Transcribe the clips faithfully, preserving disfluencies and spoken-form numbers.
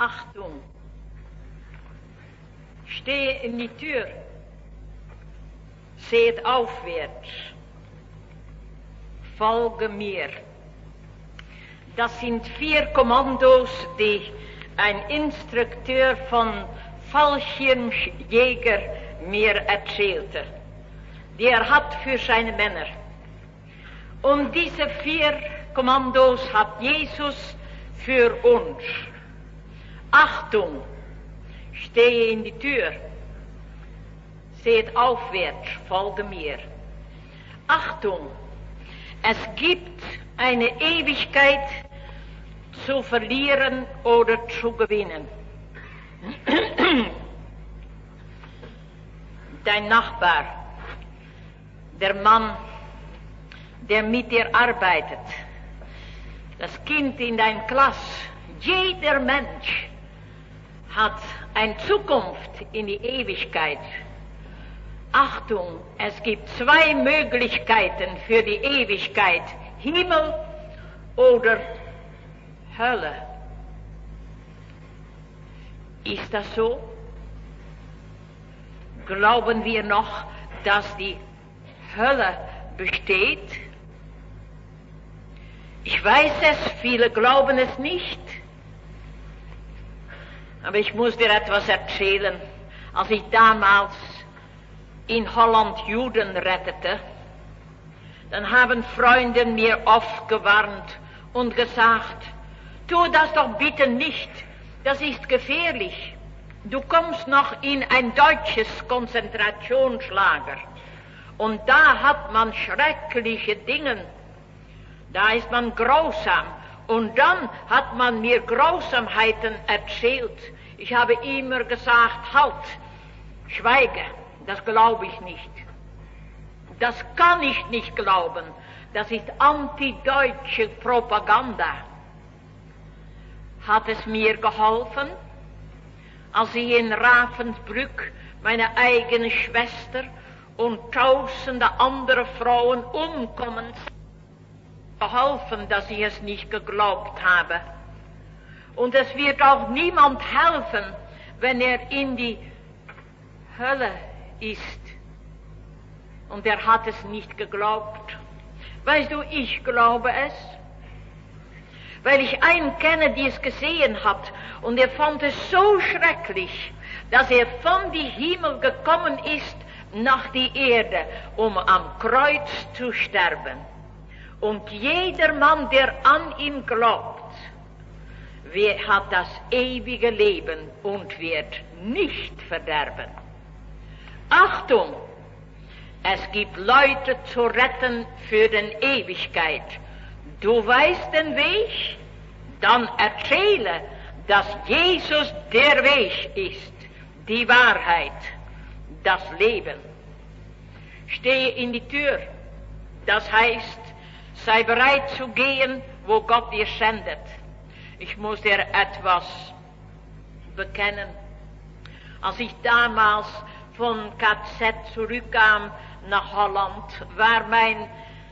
Achtung, stehe in die Tür, seht aufwärts, folge mir. Das sind vier Kommandos, die ein Instrukteur von Fallschirmjäger mir erzählte, die er hat für seine Männer. Und diese vier Kommandos hat Jesus für uns. Achtung, stehe in die Tür, seht aufwärts, folge mir. Achtung, es gibt eine Ewigkeit zu verlieren oder zu gewinnen. Dein Nachbar, der Mann, der mit dir arbeitet, das Kind in deiner Klasse, jeder Mensch hat eine Zukunft in die Ewigkeit. Achtung, es gibt zwei Möglichkeiten für die Ewigkeit, Himmel oder Hölle. Ist das so? Glauben wir noch, dass die Hölle besteht? Ich weiß es, viele glauben es nicht. Aber ich muss dir etwas erzählen. Als ich damals in Holland Juden rettete, dann haben Freunde mir oft gewarnt und gesagt, tu das doch bitte nicht, das ist gefährlich. Du kommst noch in ein deutsches Konzentrationslager und da hat man schreckliche Dinge, da ist man grausam. Und dann hat man mir Grausamheiten erzählt. Ich habe immer gesagt, halt, schweige, das glaube ich nicht. Das kann ich nicht glauben. Das ist antideutsche Propaganda. Hat es mir geholfen, als ich in Ravensbrück meine eigene Schwester und tausende andere Frauen umkommen geholfen, dass ich es nicht geglaubt habe. Und es wird auch niemand helfen, wenn er in die Hölle ist. Und er hat es nicht geglaubt. Weißt du, ich glaube es, weil ich einen kenne, der es gesehen hat, und er fand es so schrecklich, dass er von die Himmel gekommen ist nach die Erde, um am Kreuz zu sterben. Und jeder Mann, der an ihn glaubt, hat das ewige Leben und wird nicht verderben. Achtung! Es gibt Leute zu retten für die Ewigkeit. Du weißt den Weg? Dann erzähle, dass Jesus der Weg ist, die Wahrheit, das Leben. Stehe in die Tür. Das heißt, sei bereit zu gehen, wo Gott dir sendet. Ich muss dir etwas bekennen. Als ich damals von K Z zurückkam nach Holland, war mein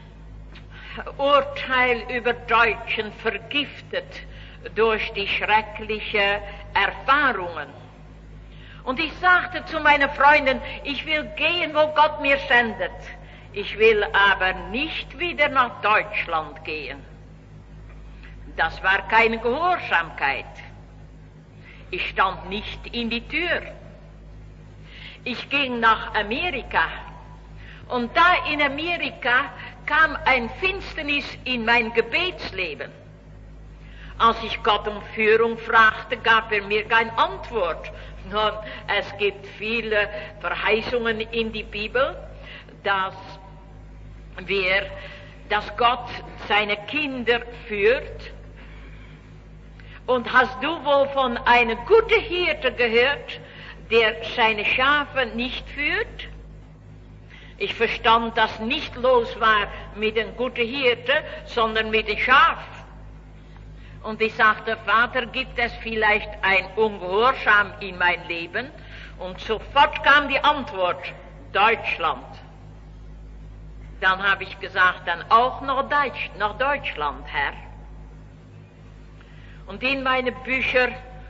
Urteil über Deutschen vergiftet durch die schrecklichen Erfahrungen. Und ich sagte zu meinen Freunden, ich will gehen, wo Gott mir sendet. Ich will aber nicht wieder nach Deutschland gehen. Das war keine Gehorsamkeit. Ich stand nicht in die Tür. Ich ging nach Amerika. Und da in Amerika kam ein Finsternis in mein Gebetsleben. Als ich Gott um Führung fragte, gab er mir keine Antwort. Nun, es gibt viele Verheißungen in die Bibel, dass wir, dass Gott seine Kinder führt. Und hast du wohl von einem guten Hirte gehört, der seine Schafe nicht führt? Ich verstand, dass nicht los war mit dem guten Hirte, sondern mit dem Schaf. Und ich sagte, Vater, gibt es vielleicht ein Ungehorsam in mein Leben? Und sofort kam die Antwort, Deutschland. Dann habe ich gesagt, dann auch nach, Deutsch, nach Deutschland, Herr. Und in meine Bücher,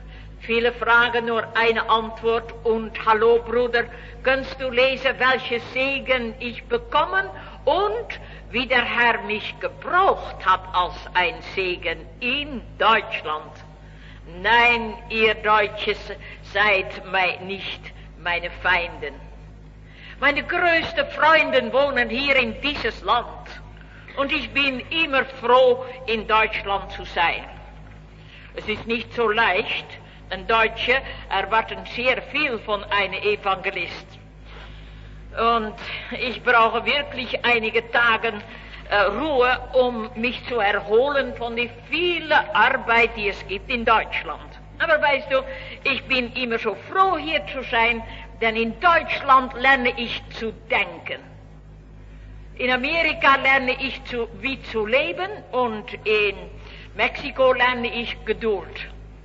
Viele fragen nur eine Antwort und hallo Bruder, kannst du lesen, welche Segen ich bekommen und wie der Herr mich gebraucht hat als ein Segen in Deutschland. Nein, ihr Deutsches seid nicht meine Feinden. Meine größten Freunde wohnen hier in dieses Land und ich bin immer froh, in Deutschland zu sein. Es ist nicht so leicht. Ein Deutscher erwartet sehr viel von einem Evangelist. Und ich brauche wirklich einige Tage äh, Ruhe, um mich zu erholen von der vielen Arbeit, die es gibt in Deutschland. Aber weißt du, ich bin immer so froh, hier zu sein, denn in Deutschland lerne ich zu denken. In Amerika lerne ich zu, wie zu leben und in Mexiko lerne ich Geduld.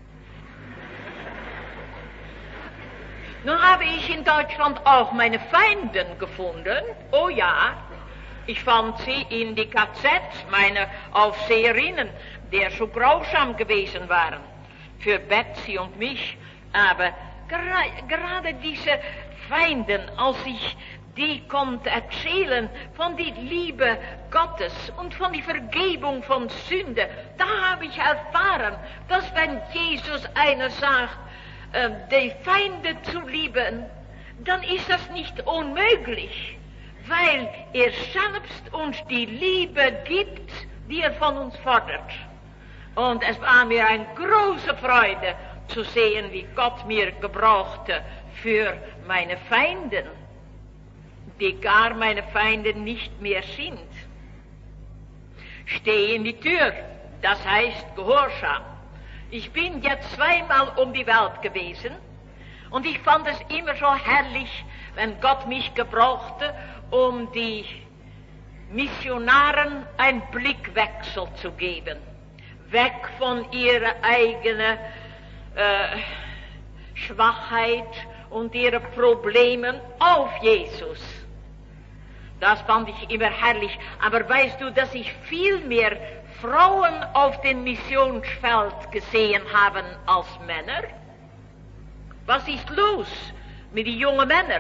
Nun habe ich in Deutschland auch meine Feinde gefunden. Oh ja, ich fand sie in die K Z, meine Aufseherinnen, die so grausam gewesen waren. Für Betsy und mich. Aber gera gerade diese Feinden, als ich die konnte erzählen von der Liebe Gottes und von der Vergebung von Sünde, da habe ich erfahren, dass wenn Jesus einer sagt, äh, die Feinde zu lieben, dann ist das nicht unmöglich, weil er selbst uns die Liebe gibt, die er von uns fordert. Und es war mir eine große Freude zu sehen, wie Gott mir gebrauchte für meine Feinde, die gar meine Feinde nicht mehr sind. Stehe in die Tür, das heißt Gehorsam. Ich bin jetzt zweimal um die Welt gewesen und ich fand es immer so herrlich, wenn Gott mich gebrauchte, um die Missionaren einen Blickwechsel zu geben. Weg von ihrer eigenen äh, Schwachheit und ihren Problemen auf Jesus. Das fand ich immer herrlich. Aber weißt du, dass ich viel mehr Frauen auf dem Missionsfeld gesehen habe als Männer? Was ist los mit den jungen Männern?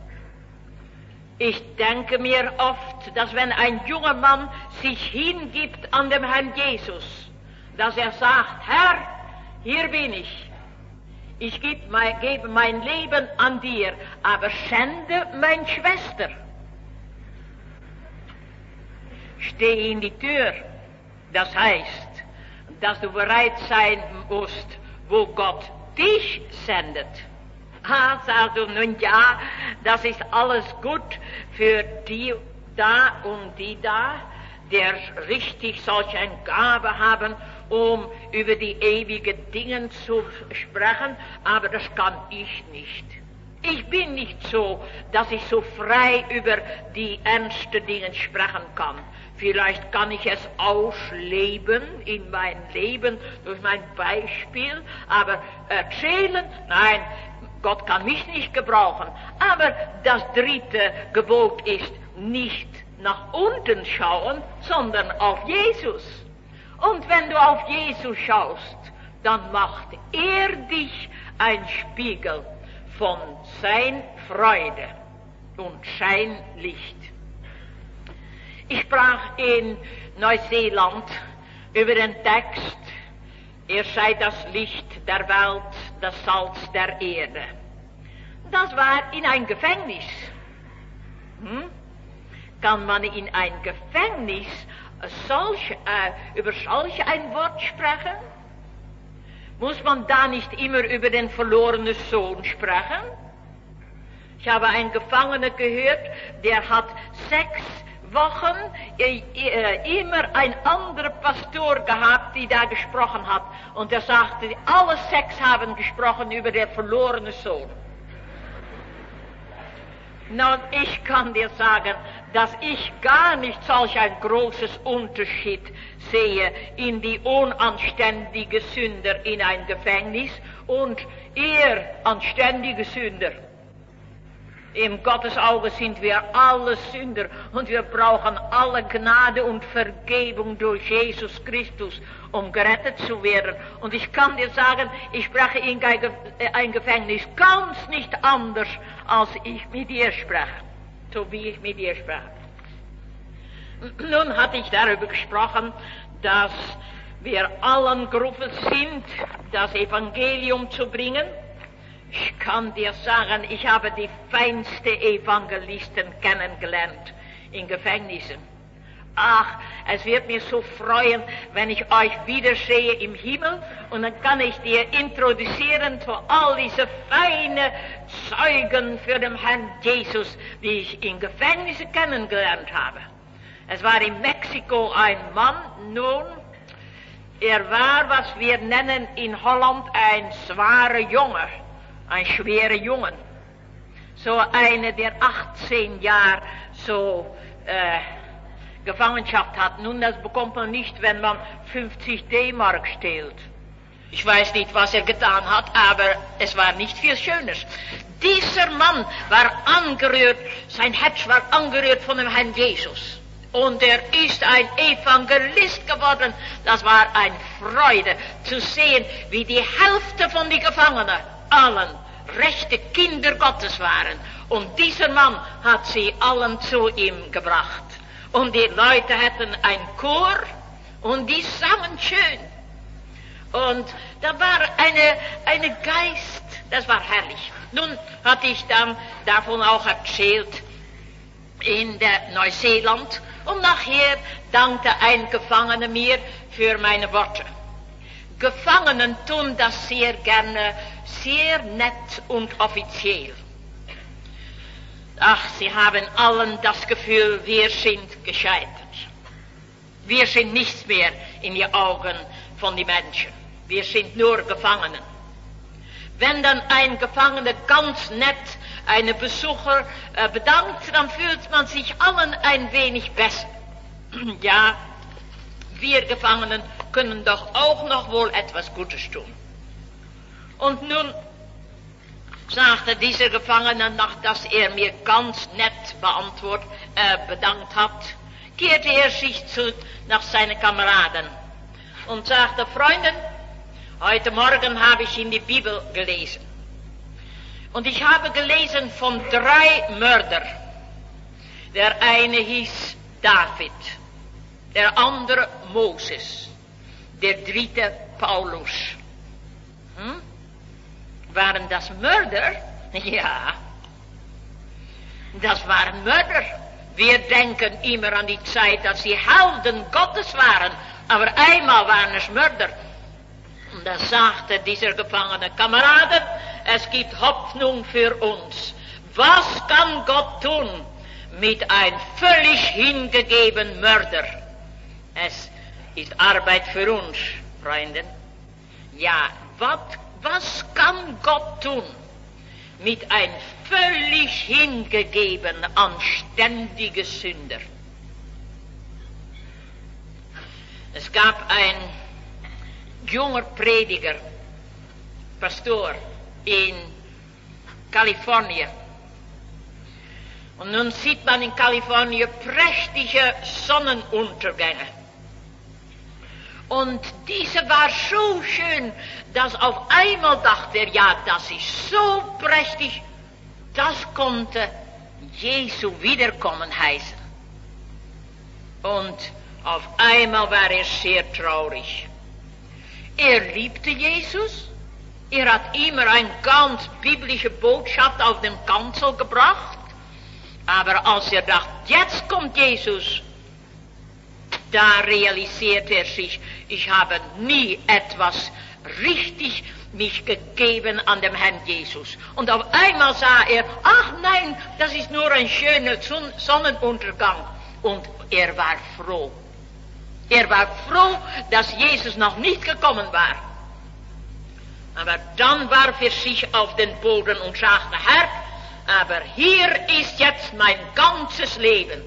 Ich denke mir oft, dass wenn ein junger Mann sich hingibt an dem Herrn Jesus, dass er sagt, Herr, hier bin ich. Ich gebe mein, gebe mein Leben an dir, aber schände meine Schwester. Stehe in die Tür. Das heißt, dass du bereit sein musst, wo Gott dich sendet. Ah, sagst du, nun ja, das ist alles gut für die da und die da, der richtig solch eine Gabe haben, um über die ewigen Dinge zu sprechen, aber das kann ich nicht. Ich bin nicht so, dass ich so frei über die ernsten Dinge sprechen kann. Vielleicht kann ich es ausleben in mein Leben durch mein Beispiel, aber erzählen, nein, Gott kann mich nicht gebrauchen. Aber das dritte Gebot ist nicht nach unten schauen, sondern auf Jesus. Und wenn du auf Jesus schaust, dann macht er dich ein Spiegel von sein Freude und sein Licht. Ich sprach in Neuseeland über den Text, er sei das Licht der Welt, das Salz der Erde. Das war in ein Gefängnis. Hm? Kann man in ein Gefängnis solch, äh, über solch ein Wort sprechen? Muss man da nicht immer über den verlorenen Sohn sprechen? Ich habe einen Gefangenen gehört, der hat sechs Wochen äh, äh, immer ein anderer Pastor gehabt, die da gesprochen hat. Und er sagte, alle sechs haben gesprochen über den verlorenen Sohn. Nun, ich kann dir sagen, dass ich gar nicht solch ein großes Unterschied sehe in die unanständige Sünder in ein Gefängnis und eher anständige Sünder. In Gottes Augen sind wir alle Sünder und wir brauchen alle Gnade und Vergebung durch Jesus Christus, um gerettet zu werden. Und ich kann dir sagen, ich spreche in ein Gefängnis ganz nicht anders, als ich mit dir spreche, so wie ich mit dir spreche. Nun hatte ich darüber gesprochen, dass wir allen gerufen sind, das Evangelium zu bringen. Ich kann dir sagen, ich habe die feinsten Evangelisten kennengelernt in Gefängnissen. Ach, es wird mir so freuen, wenn ich euch wiedersehe im Himmel und dann kann ich dir introduzieren zu all diese feinen Zeugen für den Herrn Jesus, die ich in Gefängnissen kennengelernt habe. Es war in Mexiko ein Mann, nun, er war, was wir nennen in Holland, ein schwacher Junge. Ein schwerer Jungen. So einer, der achtzehn Jahre so äh, Gefangenschaft hat. Nun, das bekommt man nicht, wenn man fünfzig D-Mark stehlt. Ich weiß nicht, was er getan hat, aber es war nicht viel Schönes. Dieser Mann war angerührt, sein Herz war angerührt von dem Herrn Jesus. Und er ist ein Evangelist geworden. Das war eine Freude zu sehen, wie die Hälfte von den Gefangenen allen rechte Kinder Gottes waren. Und dieser Mann hat sie allen zu ihm gebracht. Und die Leute hatten ein Chor und die sangen schön. Und da war eine, eine Geist, das war herrlich. Nun hatte ich dann davon auch erzählt in der Neuseeland. Und nachher dankte ein Gefangener mir für meine Worte. Gefangenen tun das sehr gerne, sehr nett und offiziell. Ach, sie haben allen das Gefühl, wir sind gescheitert. Wir sind nichts mehr in den Augen von den Menschen. Wir sind nur Gefangenen. Wenn dann ein Gefangener ganz nett einen Besucher äh, bedankt, dann fühlt man sich allen ein wenig besser. Ja, wir Gefangenen können doch auch noch wohl etwas Gutes tun. Und nun sagte dieser Gefangene, nachdem er mir ganz nett beantwortet, äh, bedankt hat, kehrte er sich zu, nach seinen Kameraden und sagte, Freunde, heute Morgen habe ich in die Bibel gelesen. Und ich habe gelesen von drei Mördern. Der eine hieß David, der andere Moses, der dritte Paulus. Hm? Waren das Mörder? Ja, das waren Mörder. Wir denken immer an die Zeit, dass sie Helden Gottes waren, aber einmal waren es Mörder. Und da sagte dieser Gefangene, Kameraden, es gibt Hoffnung für uns. Was kann Gott tun mit einem völlig hingegebenen Mörder? Es ist Arbeit für uns, Freunde. Ja, wat, was kann Gott tun mit einem völlig hingegebenen, anständigen Sünder? Es gab ein junger Prediger, Pastor in Kalifornien. Und nun sieht man in Kalifornien prächtige Sonnenuntergänge. Und diese war so schön, dass auf einmal dachte er, ja, das ist so prächtig, das konnte Jesu Wiederkommen heißen. Und auf einmal war er sehr traurig. Er liebte Jesus, er hat immer eine ganz biblische Botschaft auf den Kanzel gebracht, aber als er dachte, jetzt kommt Jesus, da realisiert er sich, ich habe nie etwas richtig mich gegeben an dem Herrn Jesus. Und auf einmal sah er, ach nein, das ist nur ein schöner Sonnenuntergang. Und er war froh. Er war froh, dass Jesus noch nicht gekommen war. Aber dann warf er sich auf den Boden und sagte, Herr, aber hier ist jetzt mein ganzes Leben.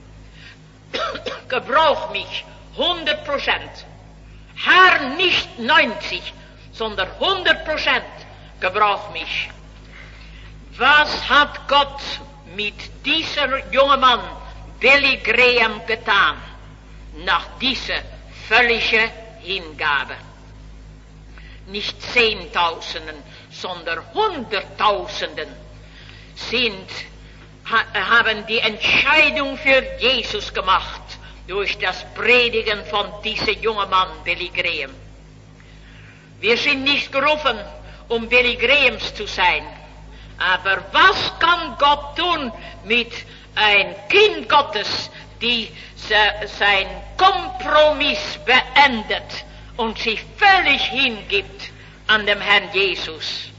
Gebrauch mich hundert Prozent. Herr, nicht neunzig, sondern hundert Prozent gebrauch mich. Was hat Gott mit dieser jungen Mann Billy Graham getan, nach dieser völligen Hingabe? Nicht Zehntausenden, sondern Hunderttausenden sind, ha, haben die Entscheidung für Jesus gemacht durch das Predigen von diesem jungen Mann, Billy Graham. Wir sind nicht gerufen, um Billy Grahams zu sein. Aber was kann Gott tun mit ein Kind Gottes, die sein Kompromiss beendet und sich völlig hingibt an dem Herrn Jesus?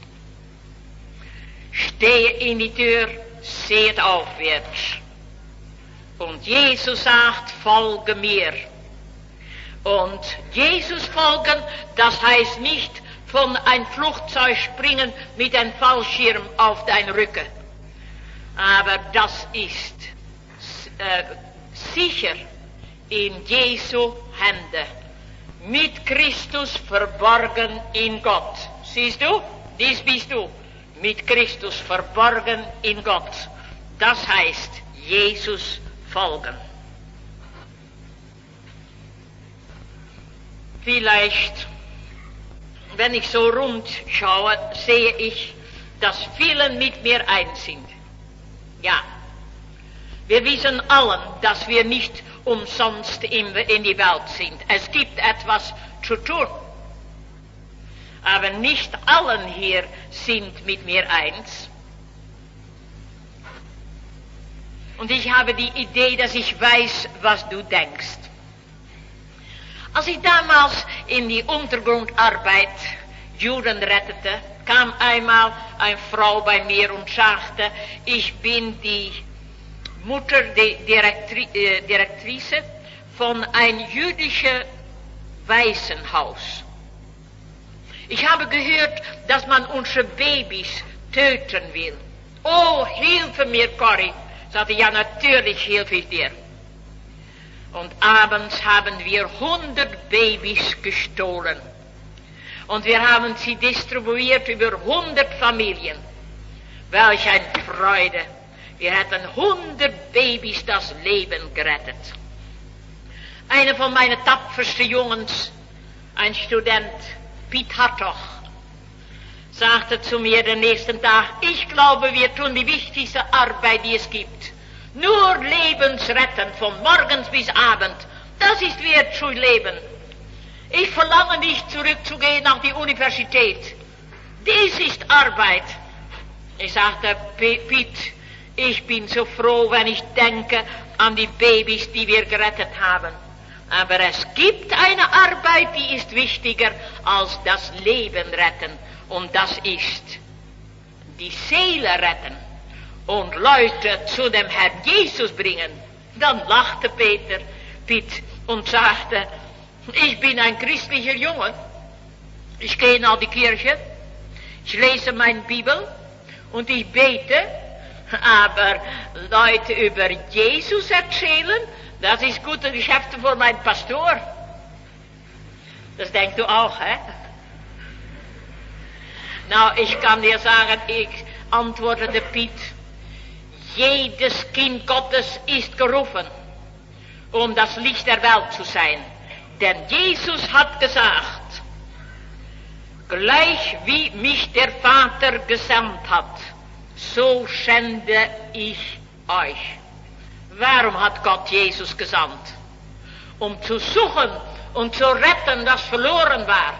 Stehe in die Tür, seht aufwärts. Und Jesus sagt, folge mir. Und Jesus folgen, das heißt nicht von ein Flugzeug springen mit einem Fallschirm auf dein Rücken. Aber das ist äh, sicher in Jesu Hände, mit Christus verborgen in Gott. Siehst du? Dies bist du, mit Christus verborgen in Gott. Das heißt, Jesus folgen. Vielleicht, wenn ich so rund schaue, sehe ich, dass viele mit mir eins sind. Ja, wir wissen allen, dass wir nicht umsonst in, in die Welt sind. Es gibt etwas zu tun. Aber nicht allen hier sind mit mir eins. Und ich habe die Idee, dass ich weiß, was du denkst. Als ich damals in die Untergrundarbeit Juden rettete, kam einmal eine Frau bei mir und sagte, ich bin die Mutter, die Direktri äh, Direktrice von einem jüdischen Waisenhaus. Ich habe gehört, dass man unsere Babys töten will. Oh, hilfe mir, Corrie. Sagte, ja, natürlich helfe ich dir. Und abends haben wir hundert Babys gestohlen. Und wir haben sie distribuiert über hundert Familien. Welch eine Freude. Wir hätten hundert Babys das Leben gerettet. Einer von meinen tapfersten Jungs, ein Student, Piet Hartog, sagte zu mir den nächsten Tag, ich glaube, wir tun die wichtigste Arbeit, die es gibt. Nur Lebensretten von morgens bis abend, das ist wert zu leben. Ich verlange nicht zurückzugehen nach der Universität. Dies ist Arbeit. Ich sagte, Piet, ich bin so froh, wenn ich denke an die Babys, die wir gerettet haben. Aber es gibt eine Arbeit, die ist wichtiger als das Leben retten. Und das ist die Seele retten und Leute zu dem Herrn Jesus bringen. Dann lachte Peter, Piet, und sagte, ich bin ein christlicher Junge. Ich gehe nach die Kirche, ich lese meine Bibel und ich bete, aber Leute über Jesus erzählen, das ist gute Geschäfte für meinen Pastor. Das denkst du auch, hä? Na, ich kann dir sagen, ich antwortete Piet, jedes Kind Gottes ist gerufen, um das Licht der Welt zu sein. Denn Jesus hat gesagt, gleich wie mich der Vater gesandt hat, so sende ich euch. Warum hat Gott Jesus gesandt? Um zu suchen und zu retten, das verloren war.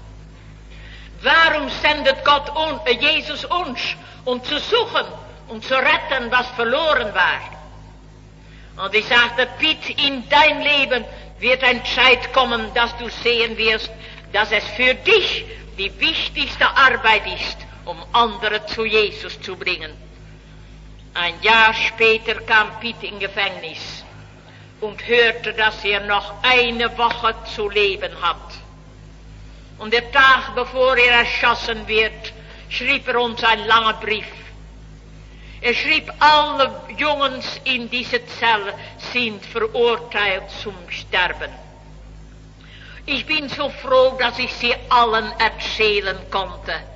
Warum sendet Gott un, äh, Jesus uns, um zu suchen und zu retten, was verloren war? Und ich sagte, Piet, in dein Leben wird eine Zeit kommen, dass du sehen wirst, dass es für dich die wichtigste Arbeit ist, um andere zu Jesus zu bringen. Ein Jahr später kam Piet in Gefängnis und hörte, dass er noch eine Woche zu leben hat. Und der Tag, bevor er erschossen wird, schrieb er uns einen langen Brief. Er schrieb, alle Jungs in dieser Zelle sind verurteilt zum Sterben. Ich bin so froh, dass ich sie allen erzählen konnte,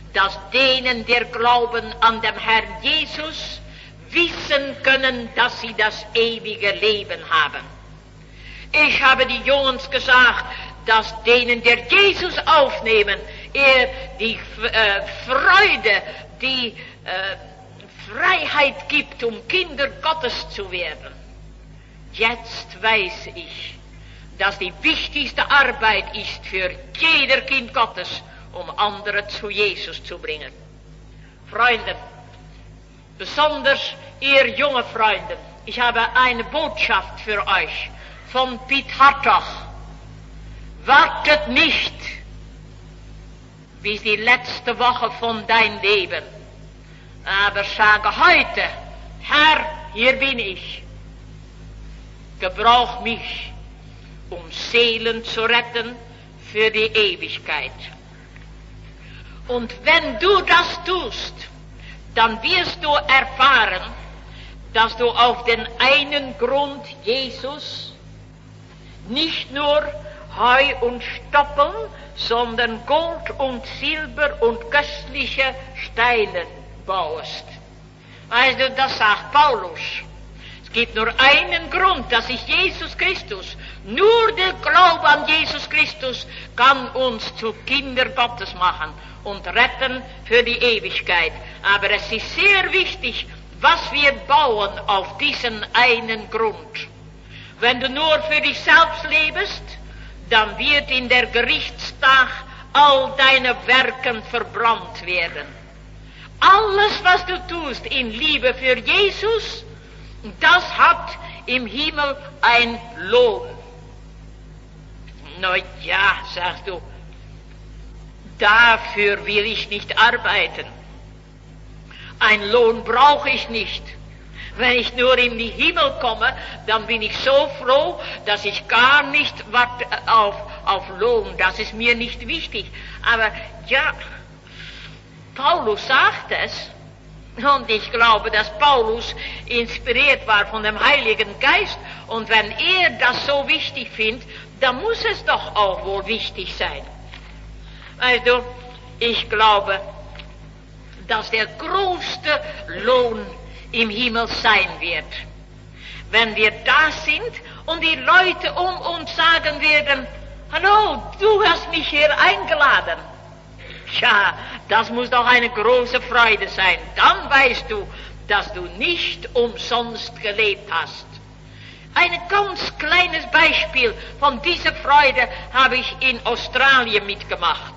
dass denen, der glauben an den Herrn Jesus, wissen können, dass sie das ewige Leben haben. Ich habe die Jungs gesagt, dass denen, der Jesus aufnehmen, er die äh, Freude, die äh, Freiheit gibt, um Kinder Gottes zu werden. Jetzt weiß ich, dass die wichtigste Arbeit ist für jeder Kind Gottes, um andere zu Jesus zu bringen. Freunde, besonders ihr junge Freunde, ich habe eine Botschaft für euch von Piet Hartog. Wartet nicht bis die letzte Woche von dein Leben, aber sage heute, Herr, hier bin ich. Gebrauch mich, um Seelen zu retten für die Ewigkeit. Und wenn du das tust, dann wirst du erfahren, dass du auf den einen Grund Jesus nicht nur Heu und Stoppeln, sondern Gold und Silber und köstliche Steine baust. Also das sagt Paulus. Es gibt nur einen Grund, das ist Jesus Christus. Nur der Glaube an Jesus Christus kann uns zu Kinder Gottes machen und retten für die Ewigkeit. Aber es ist sehr wichtig, was wir bauen auf diesen einen Grund. Wenn du nur für dich selbst lebst, dann wird in der Gerichtstag all deine Werken verbrannt werden. Alles, was du tust in Liebe für Jesus, das hat im Himmel ein Lohn. Na ja, sagst du, dafür will ich nicht arbeiten. Ein Lohn brauche ich nicht. Wenn ich nur in den Himmel komme, dann bin ich so froh, dass ich gar nicht warte auf, auf Lohn. Das ist mir nicht wichtig. Aber ja, Paulus sagt es. Und ich glaube, dass Paulus inspiriert war von dem Heiligen Geist. Und wenn er das so wichtig findet, dann muss es doch auch wohl wichtig sein. Also, ich glaube, dass der größte Lohn im Himmel sein wird. Wenn wir da sind und die Leute um uns sagen werden, hallo, du hast mich hier eingeladen. Tja, das muss doch eine große Freude sein. Dann weißt du, dass du nicht umsonst gelebt hast. Ein ganz kleines Beispiel von dieser Freude habe ich in Australien mitgemacht.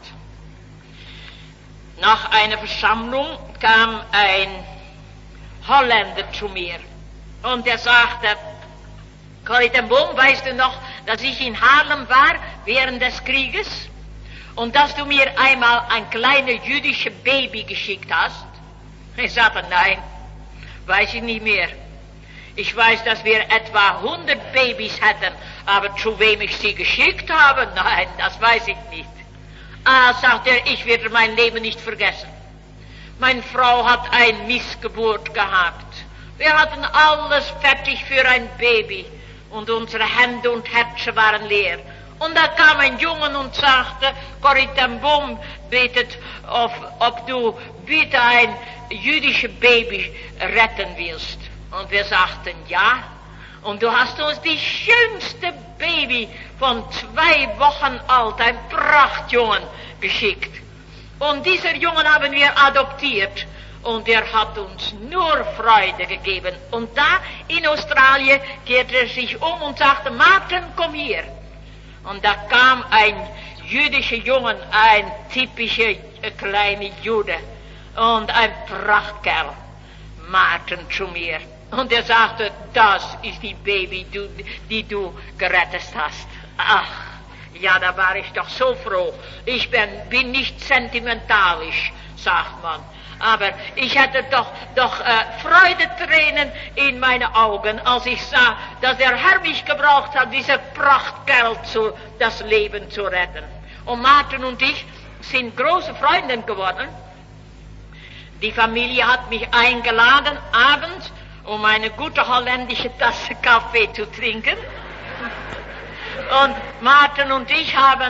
Nach einer Versammlung kam ein Holländer zu mir und er sagte, Corrie ten Boom, weißt du noch, dass ich in Haarlem war während des Krieges und dass du mir einmal ein kleines jüdisches Baby geschickt hast? Ich sagte, nein, weiß ich nicht mehr. Ich weiß, dass wir etwa hundert Babys hatten, aber zu wem ich sie geschickt habe, nein, das weiß ich nicht. Ah, sagt er, ich werde mein Leben nicht vergessen. Meine Frau hat eine Missgeburt gehabt. Wir hatten alles fertig für ein Baby und unsere Hände und Herzen waren leer. Und da kam ein Junge und sagte, Corrie ten Boom betet, ob, ob du bitte ein jüdisches Baby retten willst. Und wir sagten, ja. Und du hast uns die schönste Baby von zwei Wochen alt, ein Prachtjungen, geschickt. Und dieser Jungen haben wir adoptiert. Und er hat uns nur Freude gegeben. Und da in Australien kehrte er sich um und sagte, Martin, komm hier. Und da kam ein jüdischer Jungen, ein typischer äh, kleiner Jude. Und ein Prachtkerl, Martin, zu mir. Und er sagte, das ist die Baby, die, die du gerettet hast. Ach, ja, da war ich doch so froh. Ich bin, bin nicht sentimentalisch, sagt man. Aber ich hatte doch, doch äh, Freudetränen in meine Augen, als ich sah, dass der Herr mich gebraucht hat, dieser Prachtkerl zu, das Leben zu retten. Und Martin und ich sind große Freunde geworden. Die Familie hat mich eingeladen, abends, um eine gute holländische Tasse Kaffee zu trinken. Und Martin und ich haben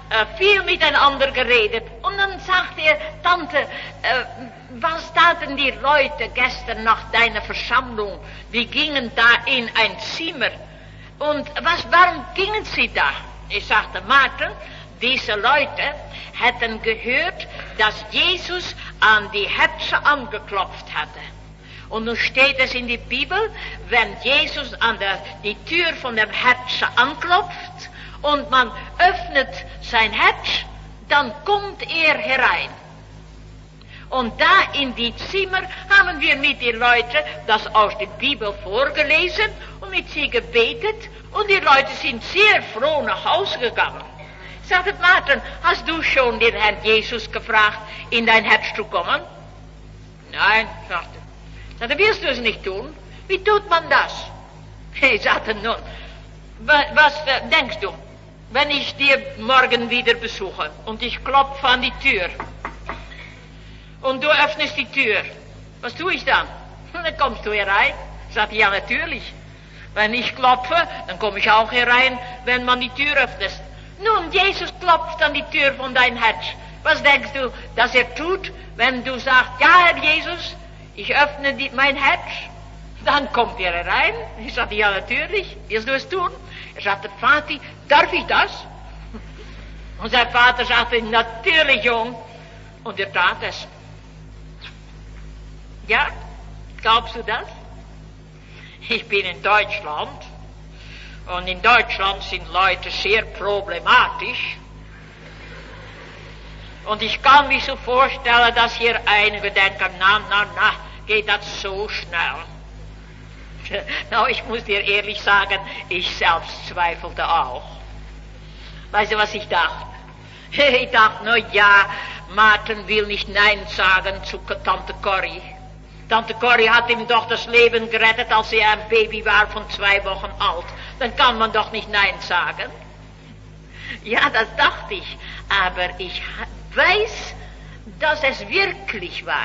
äh, viel miteinander geredet. Und dann sagt er, Tante, äh, was taten die Leute gestern nach deiner Versammlung? Die gingen da in ein Zimmer. Und was, warum gingen sie da? Ich sagte, Martin, diese Leute hätten gehört, dass Jesus an die Herzen angeklopft hatte. Und nun steht es in der Bibel, wenn Jesus an der, die Tür von dem Herzen anklopft und man öffnet sein Herz, dann kommt er herein. Und da in die Zimmer haben wir mit den Leuten das aus der Bibel vorgelesen und mit sie gebetet und die Leute sind sehr froh nach Hause gegangen. Sagte Martin, hast du schon den Herrn Jesus gefragt, in dein Herz zu kommen? Nein, sagte er. Sagte, willst du es nicht tun? Wie tut man das? Ich sagte, nun, was, was äh, denkst du, wenn ich dir morgen wieder besuche und ich klopfe an die Tür und du öffnest die Tür, was tue ich dann? Und dann kommst du herein. Sagte, ja natürlich. Wenn ich klopfe, dann komme ich auch herein, wenn man die Tür öffnet. Nun, Jesus klopft an die Tür von dein Herz. Was denkst du, dass er tut, wenn du sagst, ja, Herr Jesus, ich öffne die, mein Herz? Dann kommt er herein. Ich sagte, ja, natürlich. Willst du es tun? Er sagte, Vati, darf ich das? Und sein Vater sagte, natürlich, Jung. Und er tat es. Ja, glaubst du das? Ich bin in Deutschland. Und in Deutschland sind Leute sehr problematisch. Und ich kann mich so vorstellen, dass hier einige denken, na, na, na, geht das so schnell. Nou, ich muss dir ehrlich sagen, ich selbst zweifelte auch. Weißt du, was ich dachte? Ich dachte, na ja, Martin will nicht Nein sagen zu Tante Corrie. Tante Corrie hat ihm doch das Leben gerettet, als er ein Baby war von zwei Wochen alt. Dann kann man doch nicht Nein sagen. Ja, das dachte ich. Aber ich weiß, dass es wirklich war.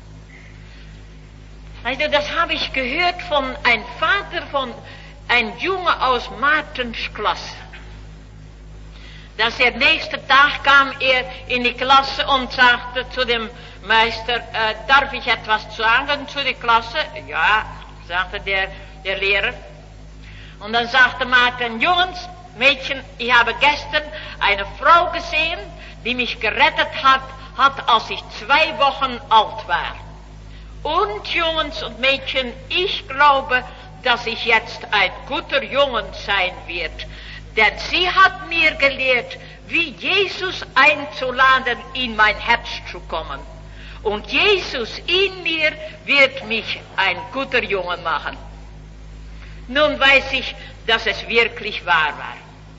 Also, das habe ich gehört von einem Vater von einem Junge aus Martens Klasse. Dass er nächsten Tag kam er in die Klasse und sagte zu dem Meister, äh, darf ich etwas sagen zu der Klasse? Ja, sagte der, der Lehrer. Und dann sagte Martin, Jungs, Mädchen, ich habe gestern eine Frau gesehen, die mich gerettet hat, hat, als ich zwei Wochen alt war. Und Jungs und Mädchen, ich glaube, dass ich jetzt ein guter Jungen sein wird. Denn sie hat mir gelehrt, wie Jesus einzuladen, in mein Herz zu kommen. Und Jesus in mir wird mich ein guter Junge machen. Nun weiß ich, dass es wirklich wahr war.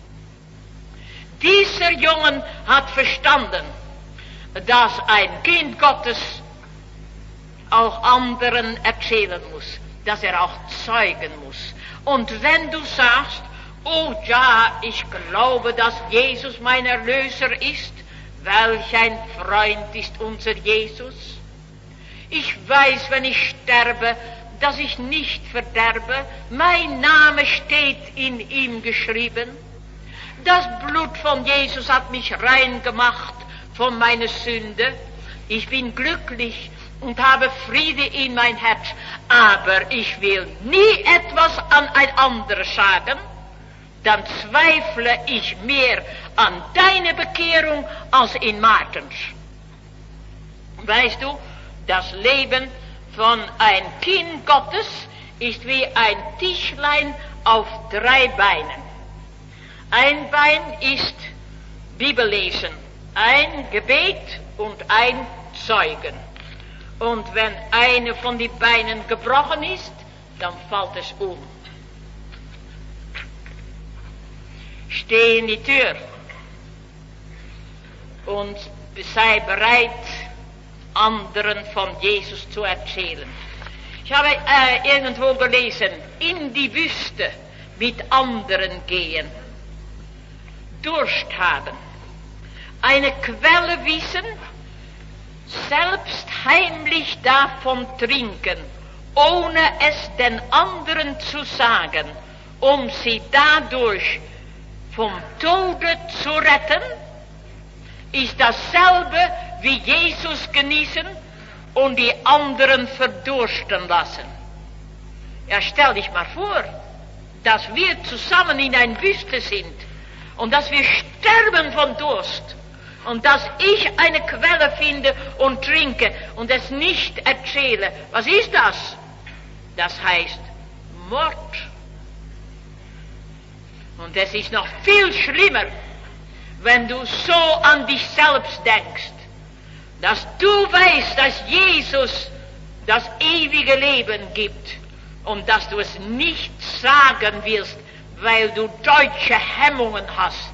Dieser Junge hat verstanden, dass ein Kind Gottes auch anderen erzählen muss, dass er auch zeugen muss. Und wenn du sagst, oh ja, ich glaube, dass Jesus mein Erlöser ist, welch ein Freund ist unser Jesus. Ich weiß, wenn ich sterbe, dass ich nicht verderbe, mein Name steht in ihm geschrieben. Das Blut von Jesus hat mich rein gemacht von meiner Sünde. Ich bin glücklich und habe Friede in mein Herz, aber ich will nie etwas an ein anderes sagen, dann zweifle ich mehr an deine Bekehrung als in Martens. Weißt du, das Leben von ein Kind Gottes ist wie ein Tischlein auf drei Beinen. Ein Bein ist Bibellesen, ein Gebet und ein Zeugen. Und wenn eine von den Beinen gebrochen ist, dann fällt es um. Steh in die Tür und sei bereit, anderen von Jesus zu erzählen. Ich habe äh, irgendwo gelesen, in die Wüste mit anderen gehen, Durst haben, eine Quelle wissen, selbst heimlich davon trinken, ohne es den anderen zu sagen, um sie dadurch vom Tode zu retten ist dasselbe wie Jesus genießen und die anderen verdursten lassen. Ja, stell dich mal vor, dass wir zusammen in ein Wüste sind und dass wir sterben von Durst und dass ich eine Quelle finde und trinke und es nicht erzähle. Was ist das? Das heißt Mord. Und es ist noch viel schlimmer, wenn du so an dich selbst denkst, dass du weißt, dass Jesus das ewige Leben gibt und dass du es nicht sagen willst, weil du deutsche Hemmungen hast.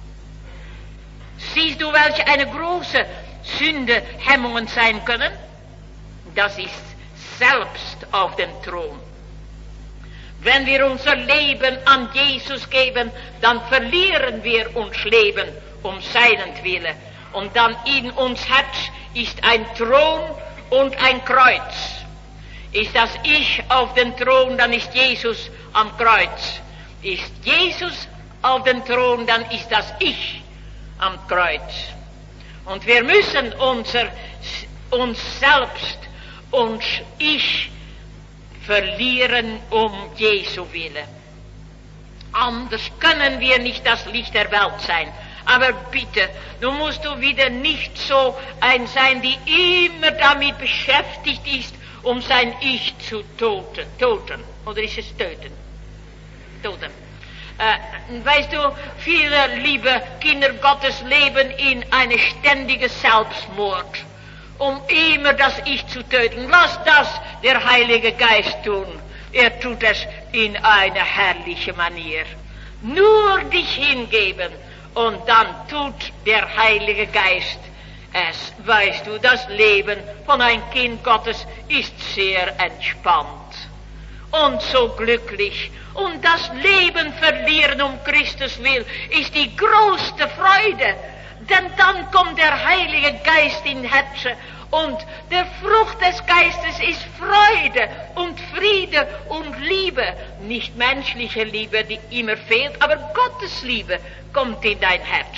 Siehst du, welche eine große Sünde Hemmungen sein können? Das ist selbst auf dem Thron. Wenn wir unser Leben an Jesus geben, dann verlieren wir uns Leben um seinetwillen. Und dann in uns Herz ist ein Thron und ein Kreuz. Ist das Ich auf dem Thron, dann ist Jesus am Kreuz. Ist Jesus auf dem Thron, dann ist das Ich am Kreuz. Und wir müssen unser, uns selbst, uns Ich verlieren um Jesu Wille. Anders können wir nicht das Licht der Welt sein. Aber bitte, du musst du wieder nicht so ein sein, die immer damit beschäftigt ist, um sein Ich zu toten. Toten. Oder ist es töten? Toten. Äh, weißt du, viele liebe Kinder Gottes leben in eine ständige Selbstmord, um immer das Ich zu töten. Lass das der Heilige Geist tun. Er tut es in einer herrlichen Manier. Nur dich hingeben und dann tut der Heilige Geist es. Weißt du, das Leben von einem Kind Gottes ist sehr entspannt und so glücklich. Und das Leben verlieren um Christus will, ist die größte Freude. Denn dann kommt der Heilige Geist in Herzen und der Frucht des Geistes ist Freude und Friede und Liebe. Nicht menschliche Liebe, die immer fehlt, aber Gottes Liebe kommt in dein Herz.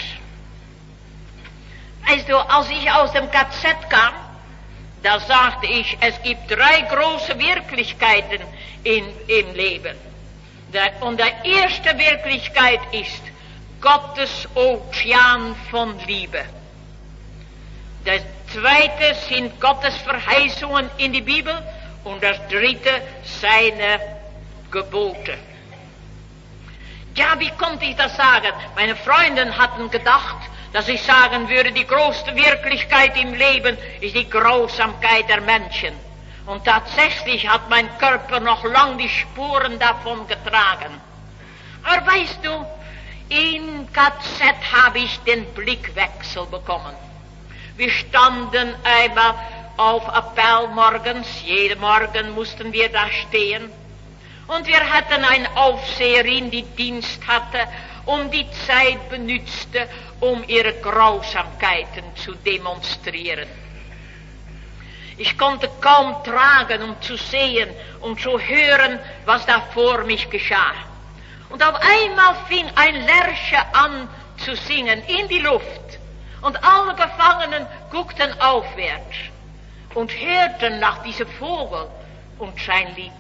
Weißt du, als ich aus dem K Z kam, da sagte ich, es gibt drei große Wirklichkeiten in, im Leben. Der, und die erste Wirklichkeit ist Gottes Ozean von Liebe. Das zweite sind Gottes Verheißungen in die Bibel und das dritte seine Gebote. Ja, wie konnte ich das sagen? Meine Freunde hatten gedacht, dass ich sagen würde, die größte Wirklichkeit im Leben ist die Grausamkeit der Menschen. Und tatsächlich hat mein Körper noch lang die Spuren davon getragen. Aber weißt du, in K Z habe ich den Blickwechsel bekommen. Wir standen einmal auf Appell morgens, jeden Morgen mussten wir da stehen. Und wir hatten eine Aufseherin, die Dienst hatte und die Zeit benützte, um ihre Grausamkeiten zu demonstrieren. Ich konnte kaum tragen, um zu sehen und zu hören, was da vor mich geschah. Und auf einmal fing ein Lerche an zu singen in die Luft. Und alle Gefangenen guckten aufwärts und hörten nach diesem Vogel und sein Lied.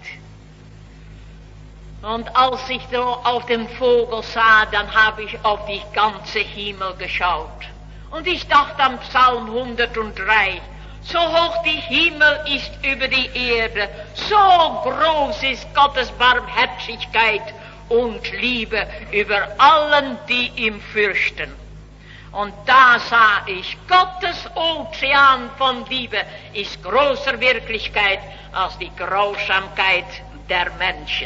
Und als ich so auf den Vogel sah, dann habe ich auf die ganze Himmel geschaut. Und ich dachte am Psalm hundertdrei, so hoch die Himmel ist über die Erde, so groß ist Gottes Barmherzigkeit und Liebe über allen, die ihn fürchten. Und da sah ich, Gottes Ozean von Liebe ist größer Wirklichkeit als die Grausamkeit der Menschen.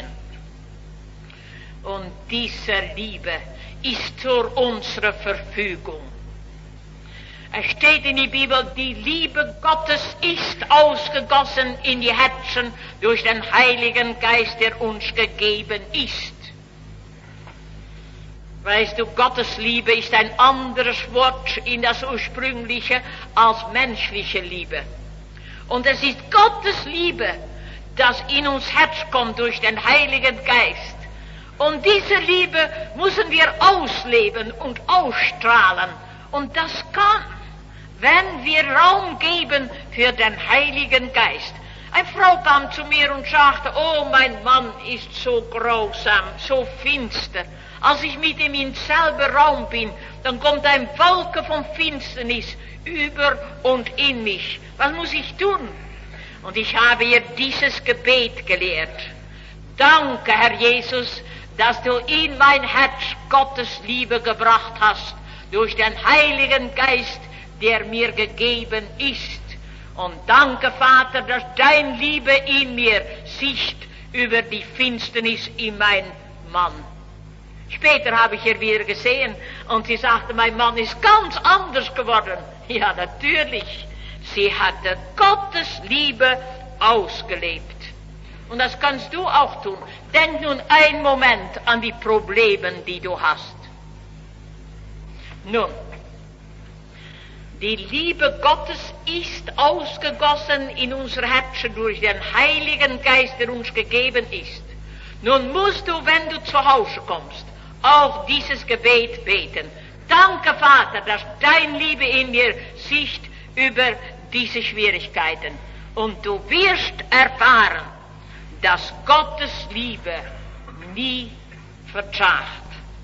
Und diese Liebe ist zu unserer Verfügung. Es steht in der Bibel, die Liebe Gottes ist ausgegossen in die Herzen durch den Heiligen Geist, der uns gegeben ist. Weißt du, Gottes Liebe ist ein anderes Wort in das Ursprüngliche als menschliche Liebe. Und es ist Gottes Liebe, das in uns Herz kommt durch den Heiligen Geist. Und diese Liebe müssen wir ausleben und ausstrahlen Und das kann, wenn wir Raum geben für den Heiligen Geist. Eine Frau kam zu mir und sagte, oh, mein Mann ist so grausam, so finster. Als ich mit ihm in selben Raum bin, dann kommt ein Wolke von Finsternis über und in mich. Was muss ich tun? Und ich habe ihr dieses Gebet gelehrt. Danke, Herr Jesus, dass du in mein Herz Gottes Liebe gebracht hast, durch den Heiligen Geist, der mir gegeben ist. Und danke, Vater, dass dein Liebe in mir sicht über die Finsternis in mein Mann. Später habe ich ihr wieder gesehen und sie sagte, mein Mann ist ganz anders geworden. Ja, natürlich. Sie hatte Gottes Liebe ausgelebt. Und das kannst du auch tun. Denk nun einen Moment an die Probleme, die du hast. Nun, die Liebe Gottes ist ausgegossen in unser Herzen durch den Heiligen Geist, der uns gegeben ist. Nun musst du, wenn du zu Hause kommst, auch dieses Gebet beten. Danke, Vater, dass dein Liebe in mir sicht über diese Schwierigkeiten. Und du wirst erfahren, dass Gottes Liebe nie verzagt.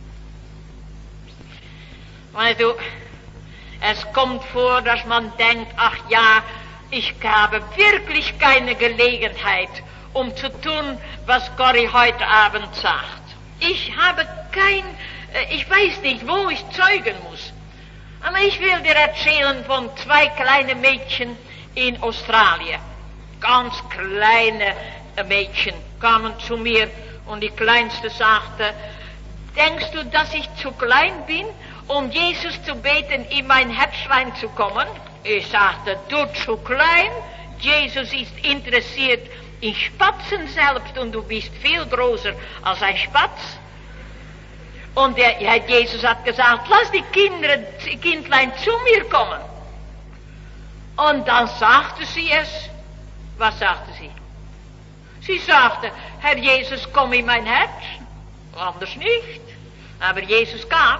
Weißt du, es kommt vor, dass man denkt, ach ja, ich habe wirklich keine Gelegenheit, um zu tun, was Corrie heute Abend sagt. Ich habe kein, ich weiß nicht, wo ich zeugen muss. Aber ich will dir erzählen von zwei kleinen Mädchen in Australien. Ganz kleine Mädchen kamen zu mir und die Kleinste sagte, denkst du, dass ich zu klein bin, um Jesus zu beten, in mein Herz reinzukommen? Ich sagte, du zu klein? Jesus ist interessiert in Spatzen selbst und du bist viel größer als ein Spatz. Und der, ja, Jesus hat gesagt, lass die Kinder, die Kindlein zu mir kommen. Und dann sagte sie es. Was sagte sie? Sie sagte, Herr Jesus, komm in mein Herz. Anders nicht. Aber Jesus kam.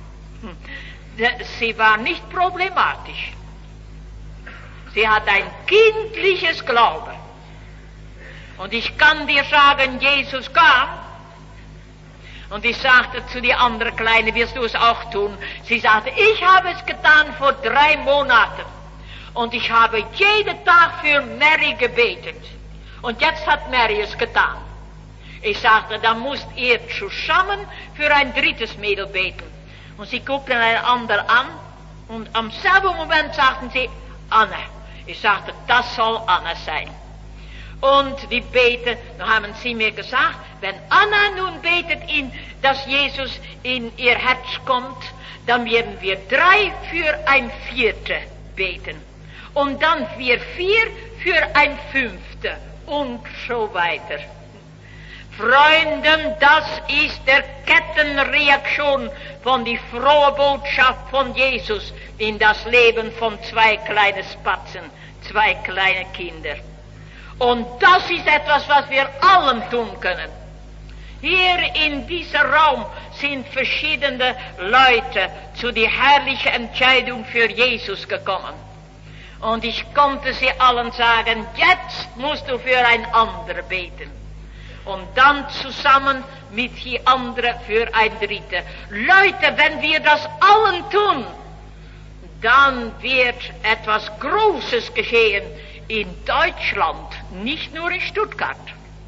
Sie war nicht problematisch. Sie hat ein kindliches Glauben. Und ich kann dir sagen, Jesus kam. Und ich sagte zu die andere Kleine, wirst du es auch tun? Sie sagte, ich habe es getan vor drei Monaten. Und ich habe jeden Tag für Mary gebetet. Und jetzt hat Mary es getan. Ich sagte, dann musst ihr zusammen für ein drittes Mädel beten. Und sie guckten ein anderer an. Und am selben Moment sagten sie, Anne. Ich sagte, das soll Anne sein. Und die beten, dann haben sie mir gesagt, wenn Anna nun betet, in, dass Jesus in ihr Herz kommt, dann werden wir drei für ein Vierte beten. Und dann wir vier für ein Fünfte und so weiter. Freunden, das ist der Kettenreaktion von die frohe Botschaft von Jesus in das Leben von zwei kleinen Spatzen, zwei kleine Kinder. Und das ist etwas, was wir allen tun können. Hier in diesem Raum sind verschiedene Leute zu der herrlichen Entscheidung für Jesus gekommen. Und ich konnte sie allen sagen, jetzt musst du für ein anderer beten. Und dann zusammen mit die andere für ein dritte. Leute, wenn wir das allen tun, dann wird etwas Großes geschehen in Deutschland, nicht nur in Stuttgart.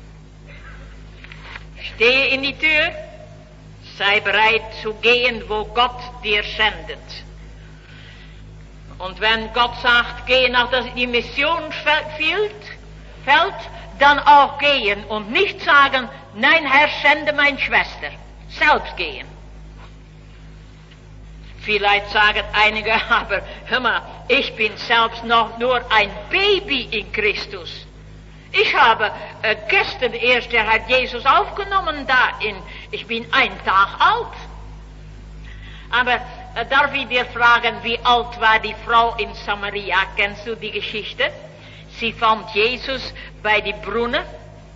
Stehe in die Tür, sei bereit zu gehen, wo Gott dir sendet. Und wenn Gott sagt, geh nach das die Missionsfeld, dann auch gehen und nicht sagen, nein Herr, sende meine Schwester, selbst gehen. Vielleicht sagen einige, aber hör mal, ich bin selbst noch nur ein Baby in Christus. Ich habe äh, gestern erst, der hat Jesus aufgenommen da in, ich bin ein Tag alt. Aber äh, darf ich dir fragen, wie alt war die Frau in Samaria? Kennst du die Geschichte? Sie fand Jesus bei die Brunnen,